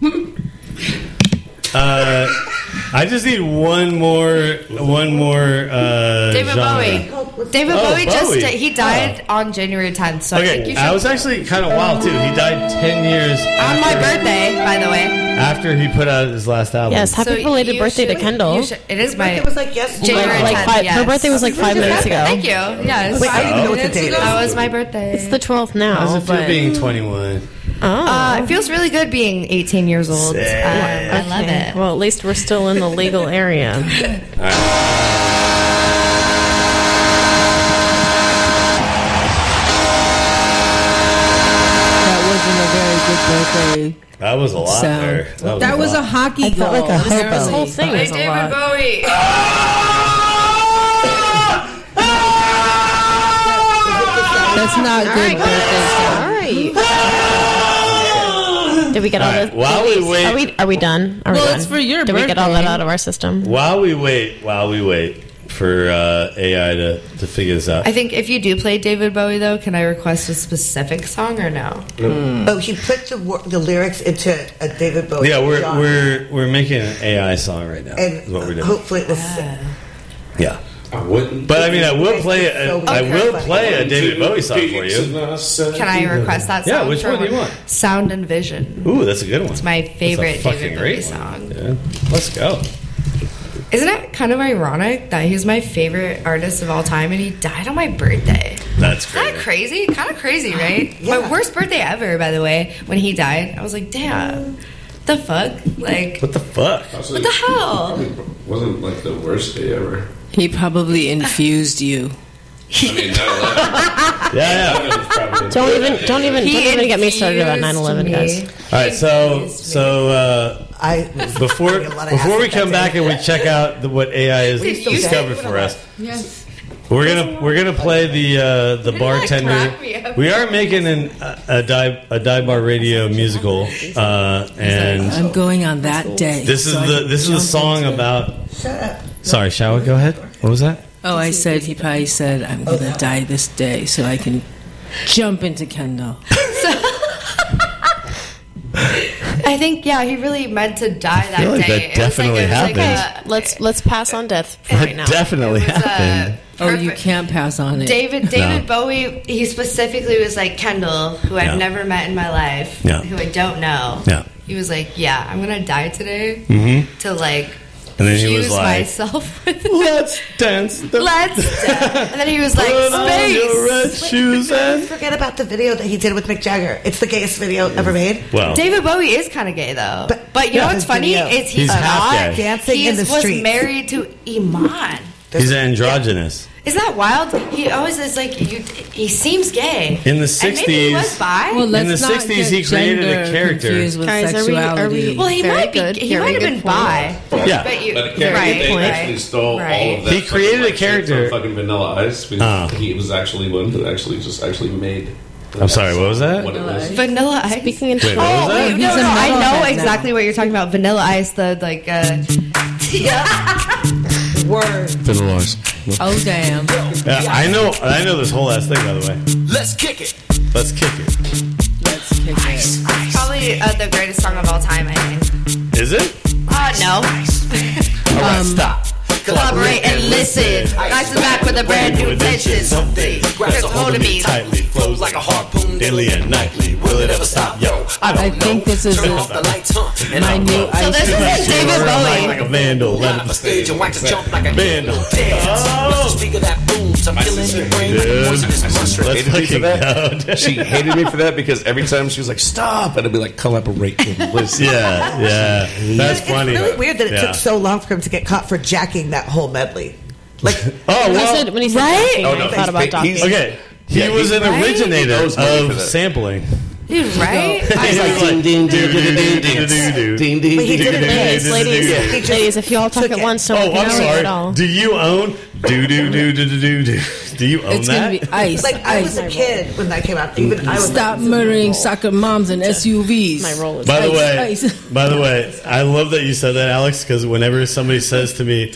I just need one more. David genre. Bowie. David Bowie he died on January 10th. So I think you should. I was actually kind of wild too. He died 10 years on my birthday, by the way. After he put out his last album. Yes, happy belated birthday to Kendall. It is my. It was like yesterday. January 10th. Her birthday was like 5 minutes ago. Thank you. Yes. Wait, I didn't even know what the date is. That was my birthday. It's the 12th now. How's it feel being 21? It feels really good being 18 years old. I love it. Well, at least we're still in the legal area. Birthday. That was a lot there. That was a hockey goal. Like a This whole thing is a David lot. Bowie. That's not good birthday stuff. Did we get all this? While we wait, Are we done? Are we Well, done? it's for your Did we get all that birthday. out of our system? while we wait for AI to figure this out. I think if you do play David Bowie, though, can I request a specific song or no? Oh, he put the lyrics into a David Bowie. Yeah, genre. we're making an AI song right now. And is what we're doing. hopefully it was. Yeah, I wouldn't. but I mean, I will play Okay. a David Bowie song for you. Can I request that song? Yeah, which for one do you want? Sound and Vision. Ooh, that's a good one. It's my favorite That's a fucking David Bowie great song. one. Yeah. Let's go. Isn't it kind of ironic that he's my favorite artist of all time and he died on my birthday? That's Isn't that crazy? Kind of crazy, right? Yeah. My worst birthday ever, by the way. When he died, I was like, damn. The fuck? Like, What the fuck? what the hell? Wasn't like the worst day ever. He probably infused you. I mean, 9/11. Yeah. Don't even get me started about 9/11, guys. All right, so before we come back and we check out what AI has discovered for us, Yes. we're gonna play the bartender. crack me up. We are making a dive bar radio musical, and I'm going on that day. this is so I the can song jump into- about. Sorry, Shawa, go ahead. What was that? Oh, I said he probably said I'm gonna die this day, so I can jump into Kendall. I think, yeah, he really meant to die that feel like day. that definitely happened. Let's pass on death right now. Definitely happened. Oh, you can't pass on it. David Bowie, he specifically was like, Kendall, who I've Yeah. never met in my life, Yeah. who I don't know. Yeah. He was like, yeah, I'm going to die today to like And then he was fuse like, myself with "Let's dance." Let's dance. And then he was like, Put on your red space. shoes and. Forget about the video that he did with Mick Jagger. It's the gayest video ever made. Well, David Bowie is kind of gay though. But you know what's his funny video. is He's half not gay. Dancing he in the was streets. married to Iman. he's androgynous. Isn't that wild? He always is like, he seems gay. In the And maybe he was 60s, bi. Well, let's In the not 60s, get he created a gender character. confused with Guys, are we- sexuality. Well, he Very might be. good. He Very might have good been point. bi. Yeah. But you, But the character, right, they right. actually stole Right. all of that. He created fucking, a character- from fucking Vanilla Ice. Because he was actually one who actually made. I'm sorry, what was that? What it was. Vanilla Ice. Speaking in Wait, what was that? No, He's a I know metalhead exactly what you're talking about. Vanilla Ice, the like. Word. Vanilla Ice. Oh, damn. Yeah, I know this whole ass thing, by the way. Let's kick it. Let's kick it. pick it. Probably the greatest song of all time, I think. Is it? No. All right, stop. Collaborate and listen. Nice is back with a brand new invention. Someday, grabs a hold of me tightly, flows like a harpoon, daily and nightly. Will it ever stop? Yo, I think this is Turn off the lights, my new So this is David Bowie. like a vandal. Let the stage and wax a jump like a vandal. Oh, Speaker that booms, I'm feeling your brain. let's fucking go. She hated me for that because every time she was like, "Stop," and I'd be like, "Collaborate and listen." Yeah, that's funny. It's really weird that it took so long for him to get caught for jacking that whole medley. Like, Oh well. When he said Right? docking, Oh, no, I thought about he's- docking. Okay, he Yeah, was an right? originator He knows money for of that. sampling. Dude, right? He's like, ding, ding, ding, ding, ding, ding, ding, ding, But he ding, did it ding, Ladies, ding. ladies, He just ladies, if you all talk took at it. once, don't Oh, look I'm at all. sorry. Do you own do? Do you own It's gonna that? be ice. like I was a kid when that came out. Even I was Stop murdering soccer moms and SUVs. My role is By the way, Ice. I love that you said that, Alex, because whenever somebody says to me,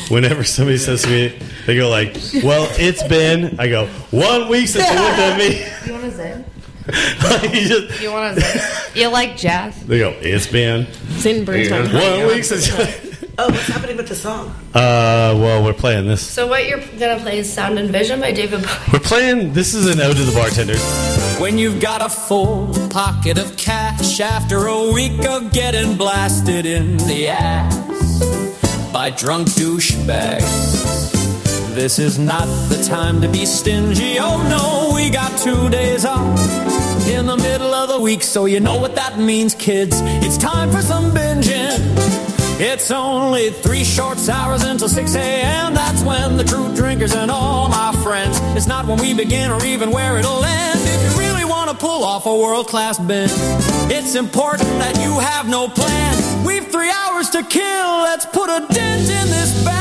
they go like, "Well, it's been," I go, 1 week since you looked at me. You want to zip? You just- You want to zip? You like jazz? they go, "It's been Sin burns my 1 week since." oh, what's happening with the song? Well, we're playing this. So what you're gonna play is "Sound and Vision" by David Bowie. We're playing. This is an ode to the bartender. When you've got a full pocket of cash after a week of getting blasted in the ass by drunk douchebags. This is not the time to be stingy. Oh no, we got 2 days off in the middle of the week, so you know what that means, kids. It's time for some binging. It's only 3 short hours until 6 a.m. That's when the true drinkers and all my friends. It's not when we begin or even where it'll end. If you really want to pull off a world-class binge, it's important that you have no plan. We've 3 hours to kill. Let's put a dent in this bag.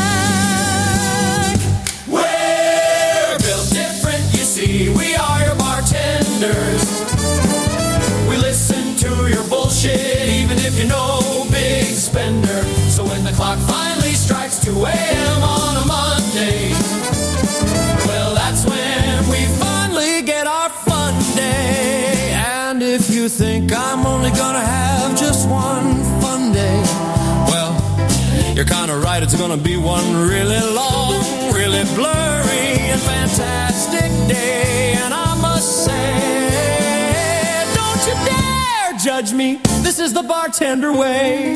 We're built different, you see. We are your bartenders. We listen to your bullshit, even if you know big spender. So when the clock finally strikes 2 a.m. on a Monday, well, that's when we finally get our fun day. And if you think I'm only gonna have just one fun day, well, you're kinda right, it's gonna be one really long, really blurry and fantastic day. And I must say, don't you dare judge me, this is the bartender way.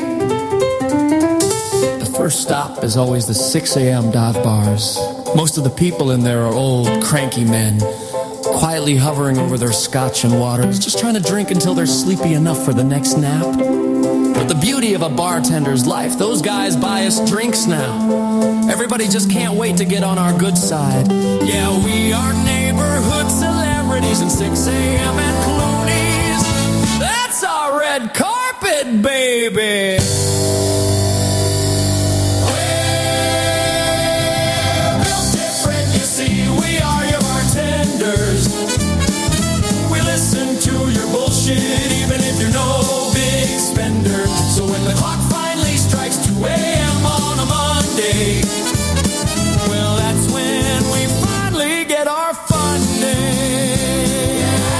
The first stop is always the 6 a.m. dive bars. Most of the people in there are old, cranky men, quietly hovering over their scotch and waters, just trying to drink until they're sleepy enough for the next nap. But the beauty of a bartender's life, those guys buy us drinks now. Everybody just can't wait to get on our good side. Yeah, we are neighborhood celebrities and 6 a.m. at Clooney's. That's our red carpet, baby. We're built different, you see. We are your bartenders. We listen to your bullshit, even if you're no big spender. So when the clock finally strikes 2 a.m. on a Monday, well, that's when we finally get our fun day.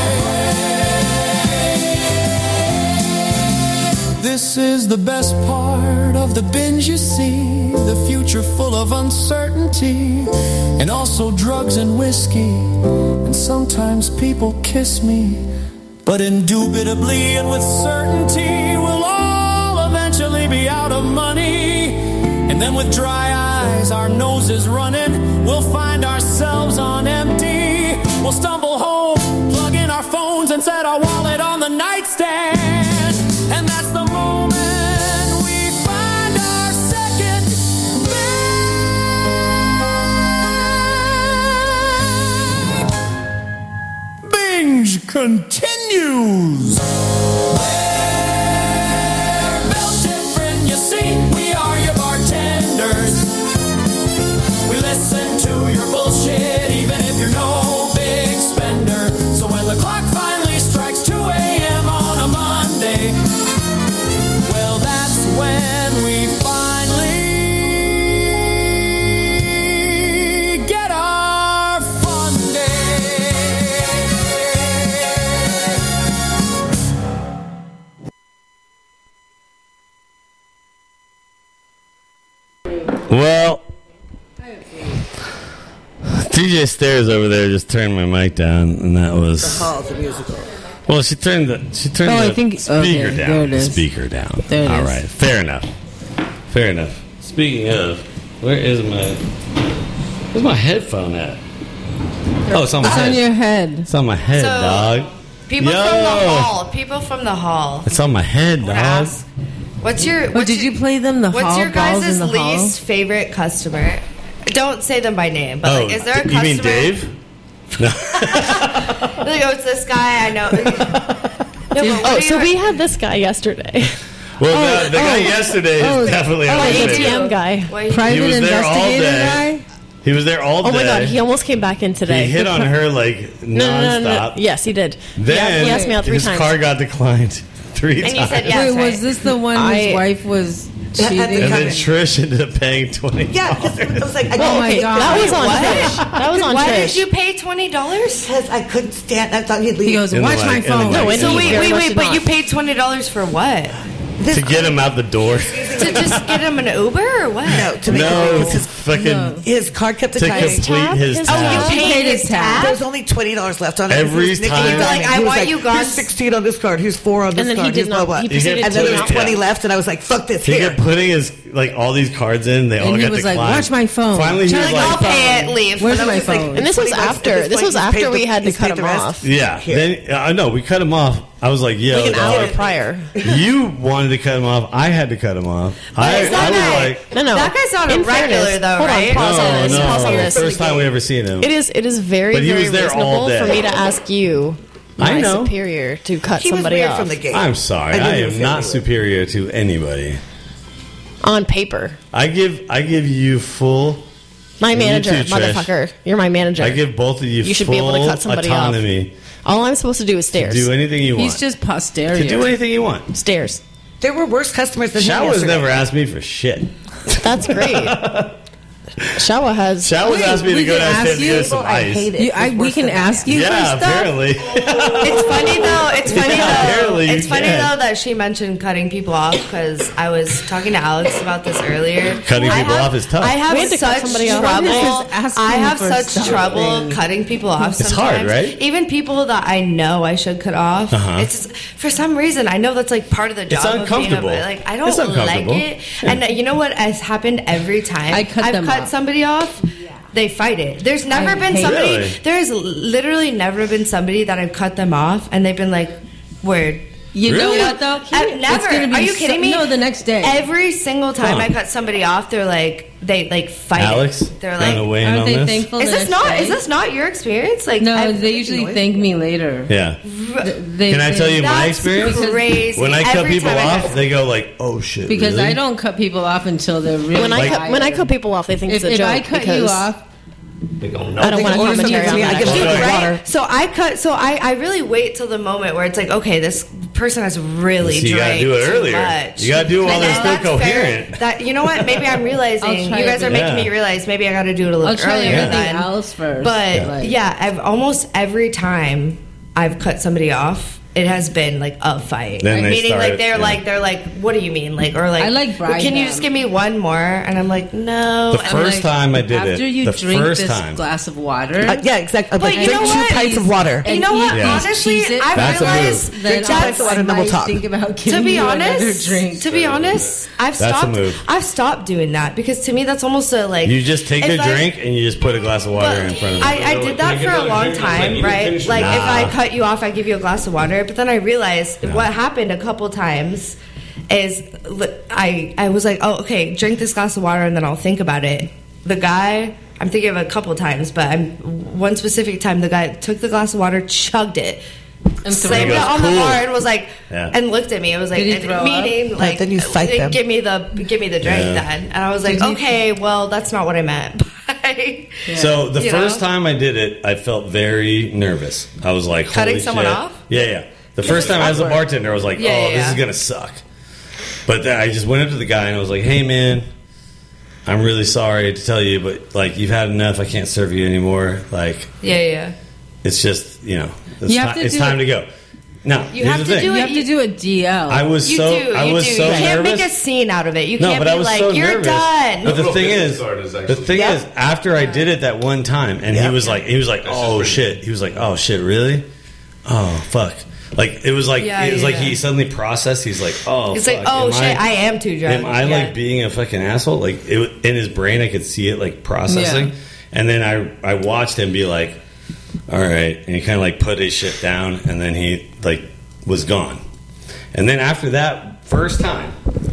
This is the best part of the binge, you see. The future full of uncertainty, and also drugs and whiskey, and sometimes people kiss me. But indubitably and with certainty, we'll all eventually be out of money. And then with dry eyes, our noses running, we'll find ourselves on empty. We'll stumble home, plug in our phones, and set our wallet on the nightstand. And that's the moment we find our second bag. Binge continues. We're built different, you see. We are your bartenders. We listen to your bullshit, even if you're no big spender. So when the clock finally strikes 2 a.m. on a Monday, well, that's when we finally get our fun day. Well, DJ Stairs over there just turned my mic down, and that was. The Hall's a musical. Well, she turned the I think- speaker okay, down. there it is. Speaker down. There it All is. right, fair enough. Fair enough. Speaking of, where's my headphone at? Oh, it's on my It's head. on your head. It's on my head, So, dog. People Yo. from the hall. People from the hall. It's on my head, would dog. ask, What's your? Oh, did you play them the What's hall your balls guys' in the hall? least favorite customer? Don't say them by name, but like, is there a you customer? mean Dave? No. Like, oh, it's this guy I know. No, but what Oh, are so your- we had this guy yesterday. Well, the guy yesterday is definitely on Oh, my the head. ATM guy. What you- Private He was there all investigator day. guy? He was there all day. Oh my god, he almost came back in today. He hit on her like No. nonstop. Yes, he did. Then he asked me out 3 his times. car got declined 3 And times. you said yes. Wait, right? was this the one I- whose wife was At the cheating? And then Coming. Trish ended up paying $20. Yeah, because it was like, Oh my God. That was on What? Trish. That was on Why Trish. did you pay $20? Because I couldn't stand. I thought he'd leave. He goes, In the watch light- my in the phone. light. No, and So he wait, very much wait, did but not. you paid $20 for what? This To get him out the door. To just get him an Uber or what? No, to make it No, because his, fucking his card kept to declining. complete his His Oh, task. you paid his tab? There was only $20 left on it. Every He was nickel time- and You're like, diming. I He was want like, you guys- Here's 16 on this card. Here's 4 on this And then he card. did Here's not- blah, he blah. proceeded And to then there was not- 20 left, and I was like, fuck this. He Here. kept putting his like all these cards in. They all And he got was like, declined. watch my phone. Finally, he Check was Like, I'll like, pay it, leave. Where's And I my was like, phone? And this was 20 bucks. after. At this This point, was he's after paid we the- had to he's cut paid the him rest. off. yeah. Here. Then I know we cut him off. I was like, yo, Like an hour dog, prior. you wanted to cut him off. I had to cut him off. I Is that was guy- like, No. That guy's not a In regular, fairness- though, hold right? on, pause on no, this. Pause on no. this. First time we ever seen him. It is very, But he very was there all reasonable for day. me to ask you, I my know. superior, to cut He was somebody weird off from the gate. I'm sorry. I knew I he was am not anyway. superior to anybody. on paper. I give you full. My You manager, too, Trish. motherfucker. You're my manager. I give both of you. You should full be able to cut somebody autonomy off. All I'm supposed to do is stairs. Do anything you want. He's just to posterior. do anything you want. Stairs. There were worse customers than him Shawa's yesterday. never asked me for shit. That's great. Shawa has. Shawa's asked me to we go can downstairs ask to you. get some I ice. hate it. You, It's we worse can than ask that. you for Yeah, stuff. apparently. It's funny though. It's funny Apparently though. you It's funny can. though that she mentioned cutting people off because I was talking to Alex about this earlier. Cutting I people have- off is tough. I have We had to cut such somebody off. trouble. What is this asking I have for such stuff trouble thing? cutting people off. It's Sometimes. hard, right? Even people that I know I should cut off. Uh-huh. It's for some reason I know that's like part of the job. Of being uncomfortable. like I It's don't like uncomfortable. it. And you know what has happened every time I cut I've them cut off. somebody off. They fight it. There's never I been hate somebody. Really? There's literally never been somebody that I've cut them off and they've been like, "Word." You Really? know what though? I've never. It's gonna be Are you kidding me? No, the next day. Every single time Huh. I cut somebody off, they're like they like fight. Alex, it. They're gonna like, weigh in Aren't on they this? thankful? is the this next not? day? Is this not your experience? Like, No, I've- they usually thank me later. Yeah. They Can I tell you my That's experience? crazy. When I cut Every people time I off, cut- they go like, "Oh shit!" Because really? I don't cut people off until they're really. When I tired. cut people off, they think if, it's a if joke I cut you because off, They go, no. I don't They want to can order commentary something on to me, that. I give actually. them Right? water. So I cut. So I really wait till the moment where it's like, okay, this person has really So you gotta drank do it too earlier. much. You gotta do it while And they're then still that's fair. coherent. That you know what? Maybe I'm realizing I'll you try guys are everything. making me realize maybe I got to do it a little I'll try earlier. everything then. else first. But Like- yeah, I've almost every time I've cut somebody off, it has been like a fight. Then they Meaning start like it, they're like, what do you mean? Like or like I like bribe can you them. just give me one more? And I'm like, no. The And first time I did it, after you the drink first this time. glass of water, Yeah, exactly. But Like, you drink know 2 what? pints of water. you know what? Yeah. Honestly, Cheese it. I That's a realized move. then Drink 2 pints of water and then we'll might talk. think about to giving be you another honest, drink. to be honest, I've That's a stopped. move. I've stopped doing that because to me that's almost a like. You just take if a I- drink and you just put a glass of water But in front of them. I did that for a long time, right? Like if I cut you off, I give you a glass of water. But then I realized what happened a couple times is I was like, oh, okay, drink this glass of water and then I'll think about it. The guy, I'm thinking of a couple times, but one specific time, the guy took the glass of water, chugged it, And slammed He it goes, on the "Cool." bar, and was like, Yeah. and looked at me. It was like, Did he throw up? meaning like, then you fight them. give me the drink Yeah. then, and I was like, Did you- okay, well, that's not what I meant. Bye. So the You first know? time I did it, I felt very nervous. I was like, Cutting holy someone shit. off? Yeah. The first time as a bartender, I was like, Yeah, oh, yeah, this is yeah. gonna suck. But then I just went up to the guy and I was like, hey man, I'm really sorry to tell you, but like you've had enough. I can't serve you anymore. Like Yeah. it's just it's, You have to it's do time it- to go. No, You here's have the to thing. do You it. have to do a DL. I was You so do. I You was do. so You can't nervous. make a scene out of it. You No, can't but be I was like, so "You're nervous. done." But the No, thing business is, card is the actually- thing is, after I did it that one time, and he was like, "Oh pretty shit," he was like, "Oh shit, really? Oh fuck." Like it was like Yeah, it was yeah, like yeah. he suddenly processed. He's like, "Oh, It's fuck, like, "Oh am shit, I am too drunk." Am I Yeah. like being a fucking asshole?" Like it, in his brain, I could see it like processing, Yeah. and then I watched him be like, "All right," and he kind of like put his shit down, and then he like was gone. And then after that first time,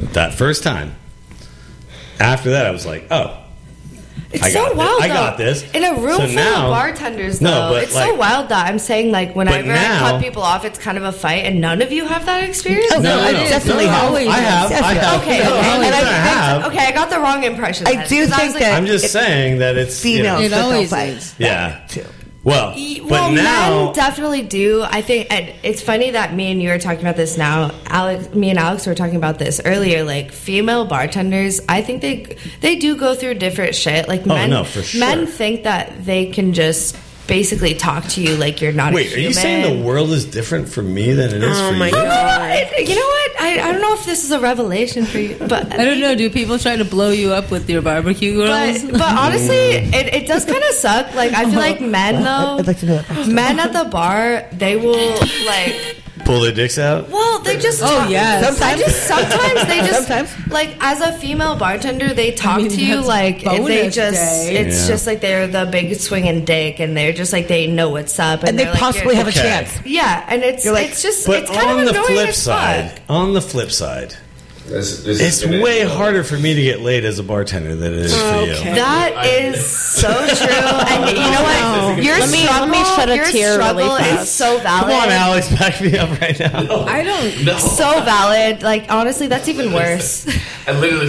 after that, I was like, "Oh." It's I so got wild. this. I though. got this. In a room So full now- of bartenders, No, though, but, it's like- so wild that I'm saying like whenever I now- cut people off, it's kind of a fight, and none of you have that experience. No, I definitely have. I have. Okay, okay. And I have. Okay, I got the wrong impression. I then, do 'cause think was that- I'm just saying that it's Females It that don't always fight. is. Yeah. Too. Well, but Well, now men definitely do. I think, and it's funny that me and you are talking about this now. Me and Alex were talking about this earlier. Like female bartenders, I think they do go through different shit. Like men, no, for sure. men think that they can just basically talk to you like you're not. wait, a are human. you saying the world is different for me than it is Oh for my you? God. You know what? I don't know if this is a revelation for you, but I don't know. Do people try to blow you up with your barbecue grills? But honestly, it does kind of suck. Like I feel like men though, I'd like to know that. men at the bar, they will like. Pull their dicks out? Well, they just Oh, yes. sometimes they just Sometimes. like as a female bartender they talk mean, to you that's like if they bonus just day. it's Yeah. just like they're the big swinging dick and they're just like they know what's up And they they're like, possibly have a Okay. chance. yeah, and it's You're like- it's just But it's kind on of the annoying flip as side, fuck. This it's is way harder for me to get laid as a bartender than it is for you. Okay. That is so true, and you know what? Your Let me struggle, shed a your tear really struggle is fast. so valid. Come on, Alex, back me up right now. I don't. So valid. Like honestly, that's even worse. I literally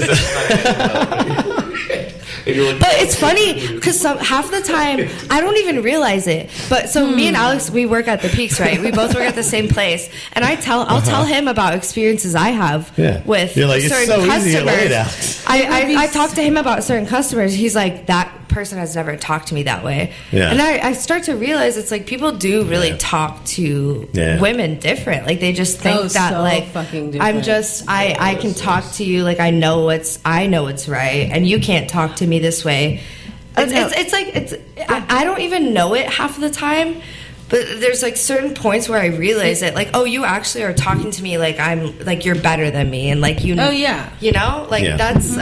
said and you're like, But it's funny because half the time I don't even realize it. But so me and Alex, we work at the Peaks, right? We both work at the same place, and I'll tell him about experiences I have Yeah. with You're like, it's certain so easy to customers. get laid, Alex. I talk to him about certain customers. He's like, that person has never talked to me that way. Yeah. And I start to realize it's like people do really Yeah. talk to Yeah. women different. Like they just think Oh, that so like fucking different. I'm just I can talk to you like I know what's right, and you can't talk to me this way. It's like I don't even know it half of the time. But there's like certain points where I realize it, like, oh, you actually are talking to me like I'm like you're better than me, and like you. Oh, yeah. You know, like Yeah. that's.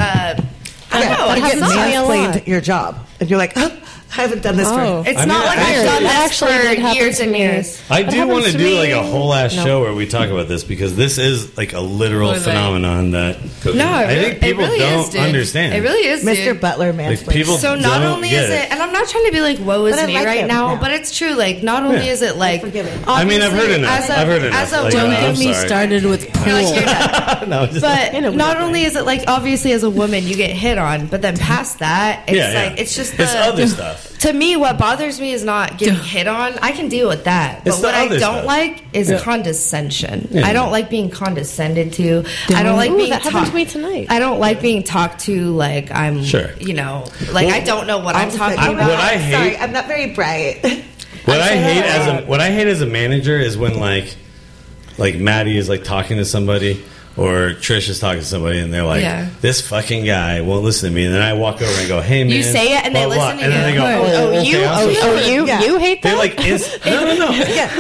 I don't know. Like It get sucks. mansplained your job, and you're like, oh, I haven't done this Oh. for. It's I not mean, like I I've done that this actually for did happen years to and me. years. I That do want to happens to do me. like a whole ass No. show where we talk about this because this is like a literal What is that? phenomenon that No, I think people it really don't is, dude. understand. It really is, Mr. dude. Butler, Like, mansplained. people So not don't only get is it, and I'm not trying to be like, woe is But I me like right him now, now. but it's true. Like, not only is it like, forgive it. I mean, I've heard obviously, enough. as a- I've heard enough. As a Like, Don't woman, get me sorry. started with you're like, pool. you're not. No, just- But not only is it like obviously as a woman you get hit on, but then past that, it's yeah, like yeah. it's just it's the other stuff. To me, what bothers me is not getting hit on. I can deal with that. It's But the what I other don't stuff. like is Yeah. condescension. Yeah. I don't like being condescended to. I don't like Ooh, being that happened to me tonight. I don't like being talked to like I'm, Sure. you know, like Well, I don't know what I'm just talking like, about. what I hate- Sorry, I'm not very bright. What I hate as a manager is when like Maddie is like talking to somebody or Trish is talking to somebody and they're like, Yeah. this fucking guy won't listen to me. And then I walk over and go, hey man, You say it and they blah, blah, listen to and then you. they go, Right. oh, okay, you, I'm so sorry. you Yeah. you hate They're that? like, no.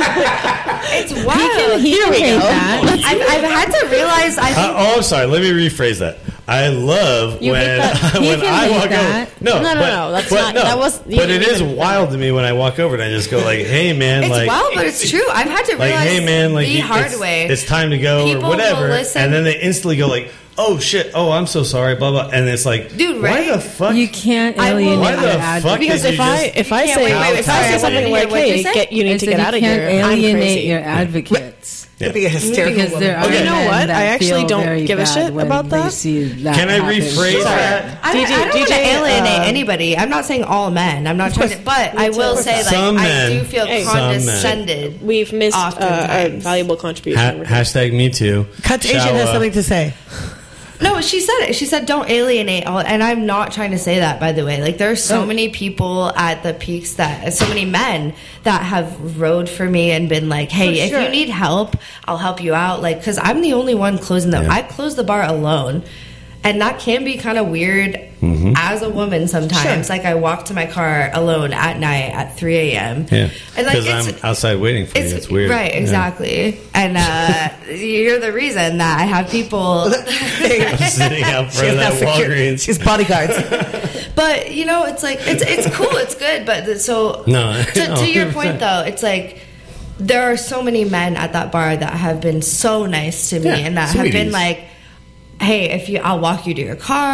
It's wild. He can hate that. I've had to realize. I think Oh, I'm sorry. Let me rephrase that. I love You when hate that? He when can I hate walk that. over. No, No, that's not- that was- you But it didn't is even- wild to me when I walk over and I just go like, "Hey, man, it's like, wild, but it's true. I've had to like, realize hey, man, like, the hard it's, way. it's time to go People or whatever," will listen. and then they instantly go like, "Oh shit! Oh, I'm so sorry." Blah blah, and it's like, Dude, why right? the fuck? You can't I will- alienate Why your the advocate. fuck Because did if you I just- if I You can't- say wait, wait, if sorry, I I say wanted something to like, hear what you "Hey, said. you need to get out of here," You I'm can't alienate crazy. your advocates. To be a hysterical Because there woman. are You know men what? that I actually feel don't very give a bad shit when about they that. see that Can I happen. rephrase that? I don't want to DJ, alienate anybody. I'm not saying all men. I'm not trying to, but I will say like Some I men. do feel Hey. Some men. condescended. We've missed a Oftentimes. valuable contribution. Hashtag me too. Cut Asian Shall, has something to say. No, she said it. She said, don't alienate all. And I'm not trying to say that, by the way. Like, there are so many people at the peaks so many men that have rode for me and been like, hey, if you need help, I'll help you out. Like, because I'm the only one closing I close the bar alone. And that can be kind of weird as a woman sometimes. Like, I walk to my car alone at night at 3 a.m. Yeah. And like, because I'm outside waiting for you. It's weird. Right, exactly. Yeah. And you're the reason that I have people I'm sitting out front of that Walgreens. She's bodyguards. But, you know, it's like, it's cool, it's good. But to your point, though, it's like, there are so many men at that bar that have been so nice to me and that have been like, hey, I'll walk you to your car.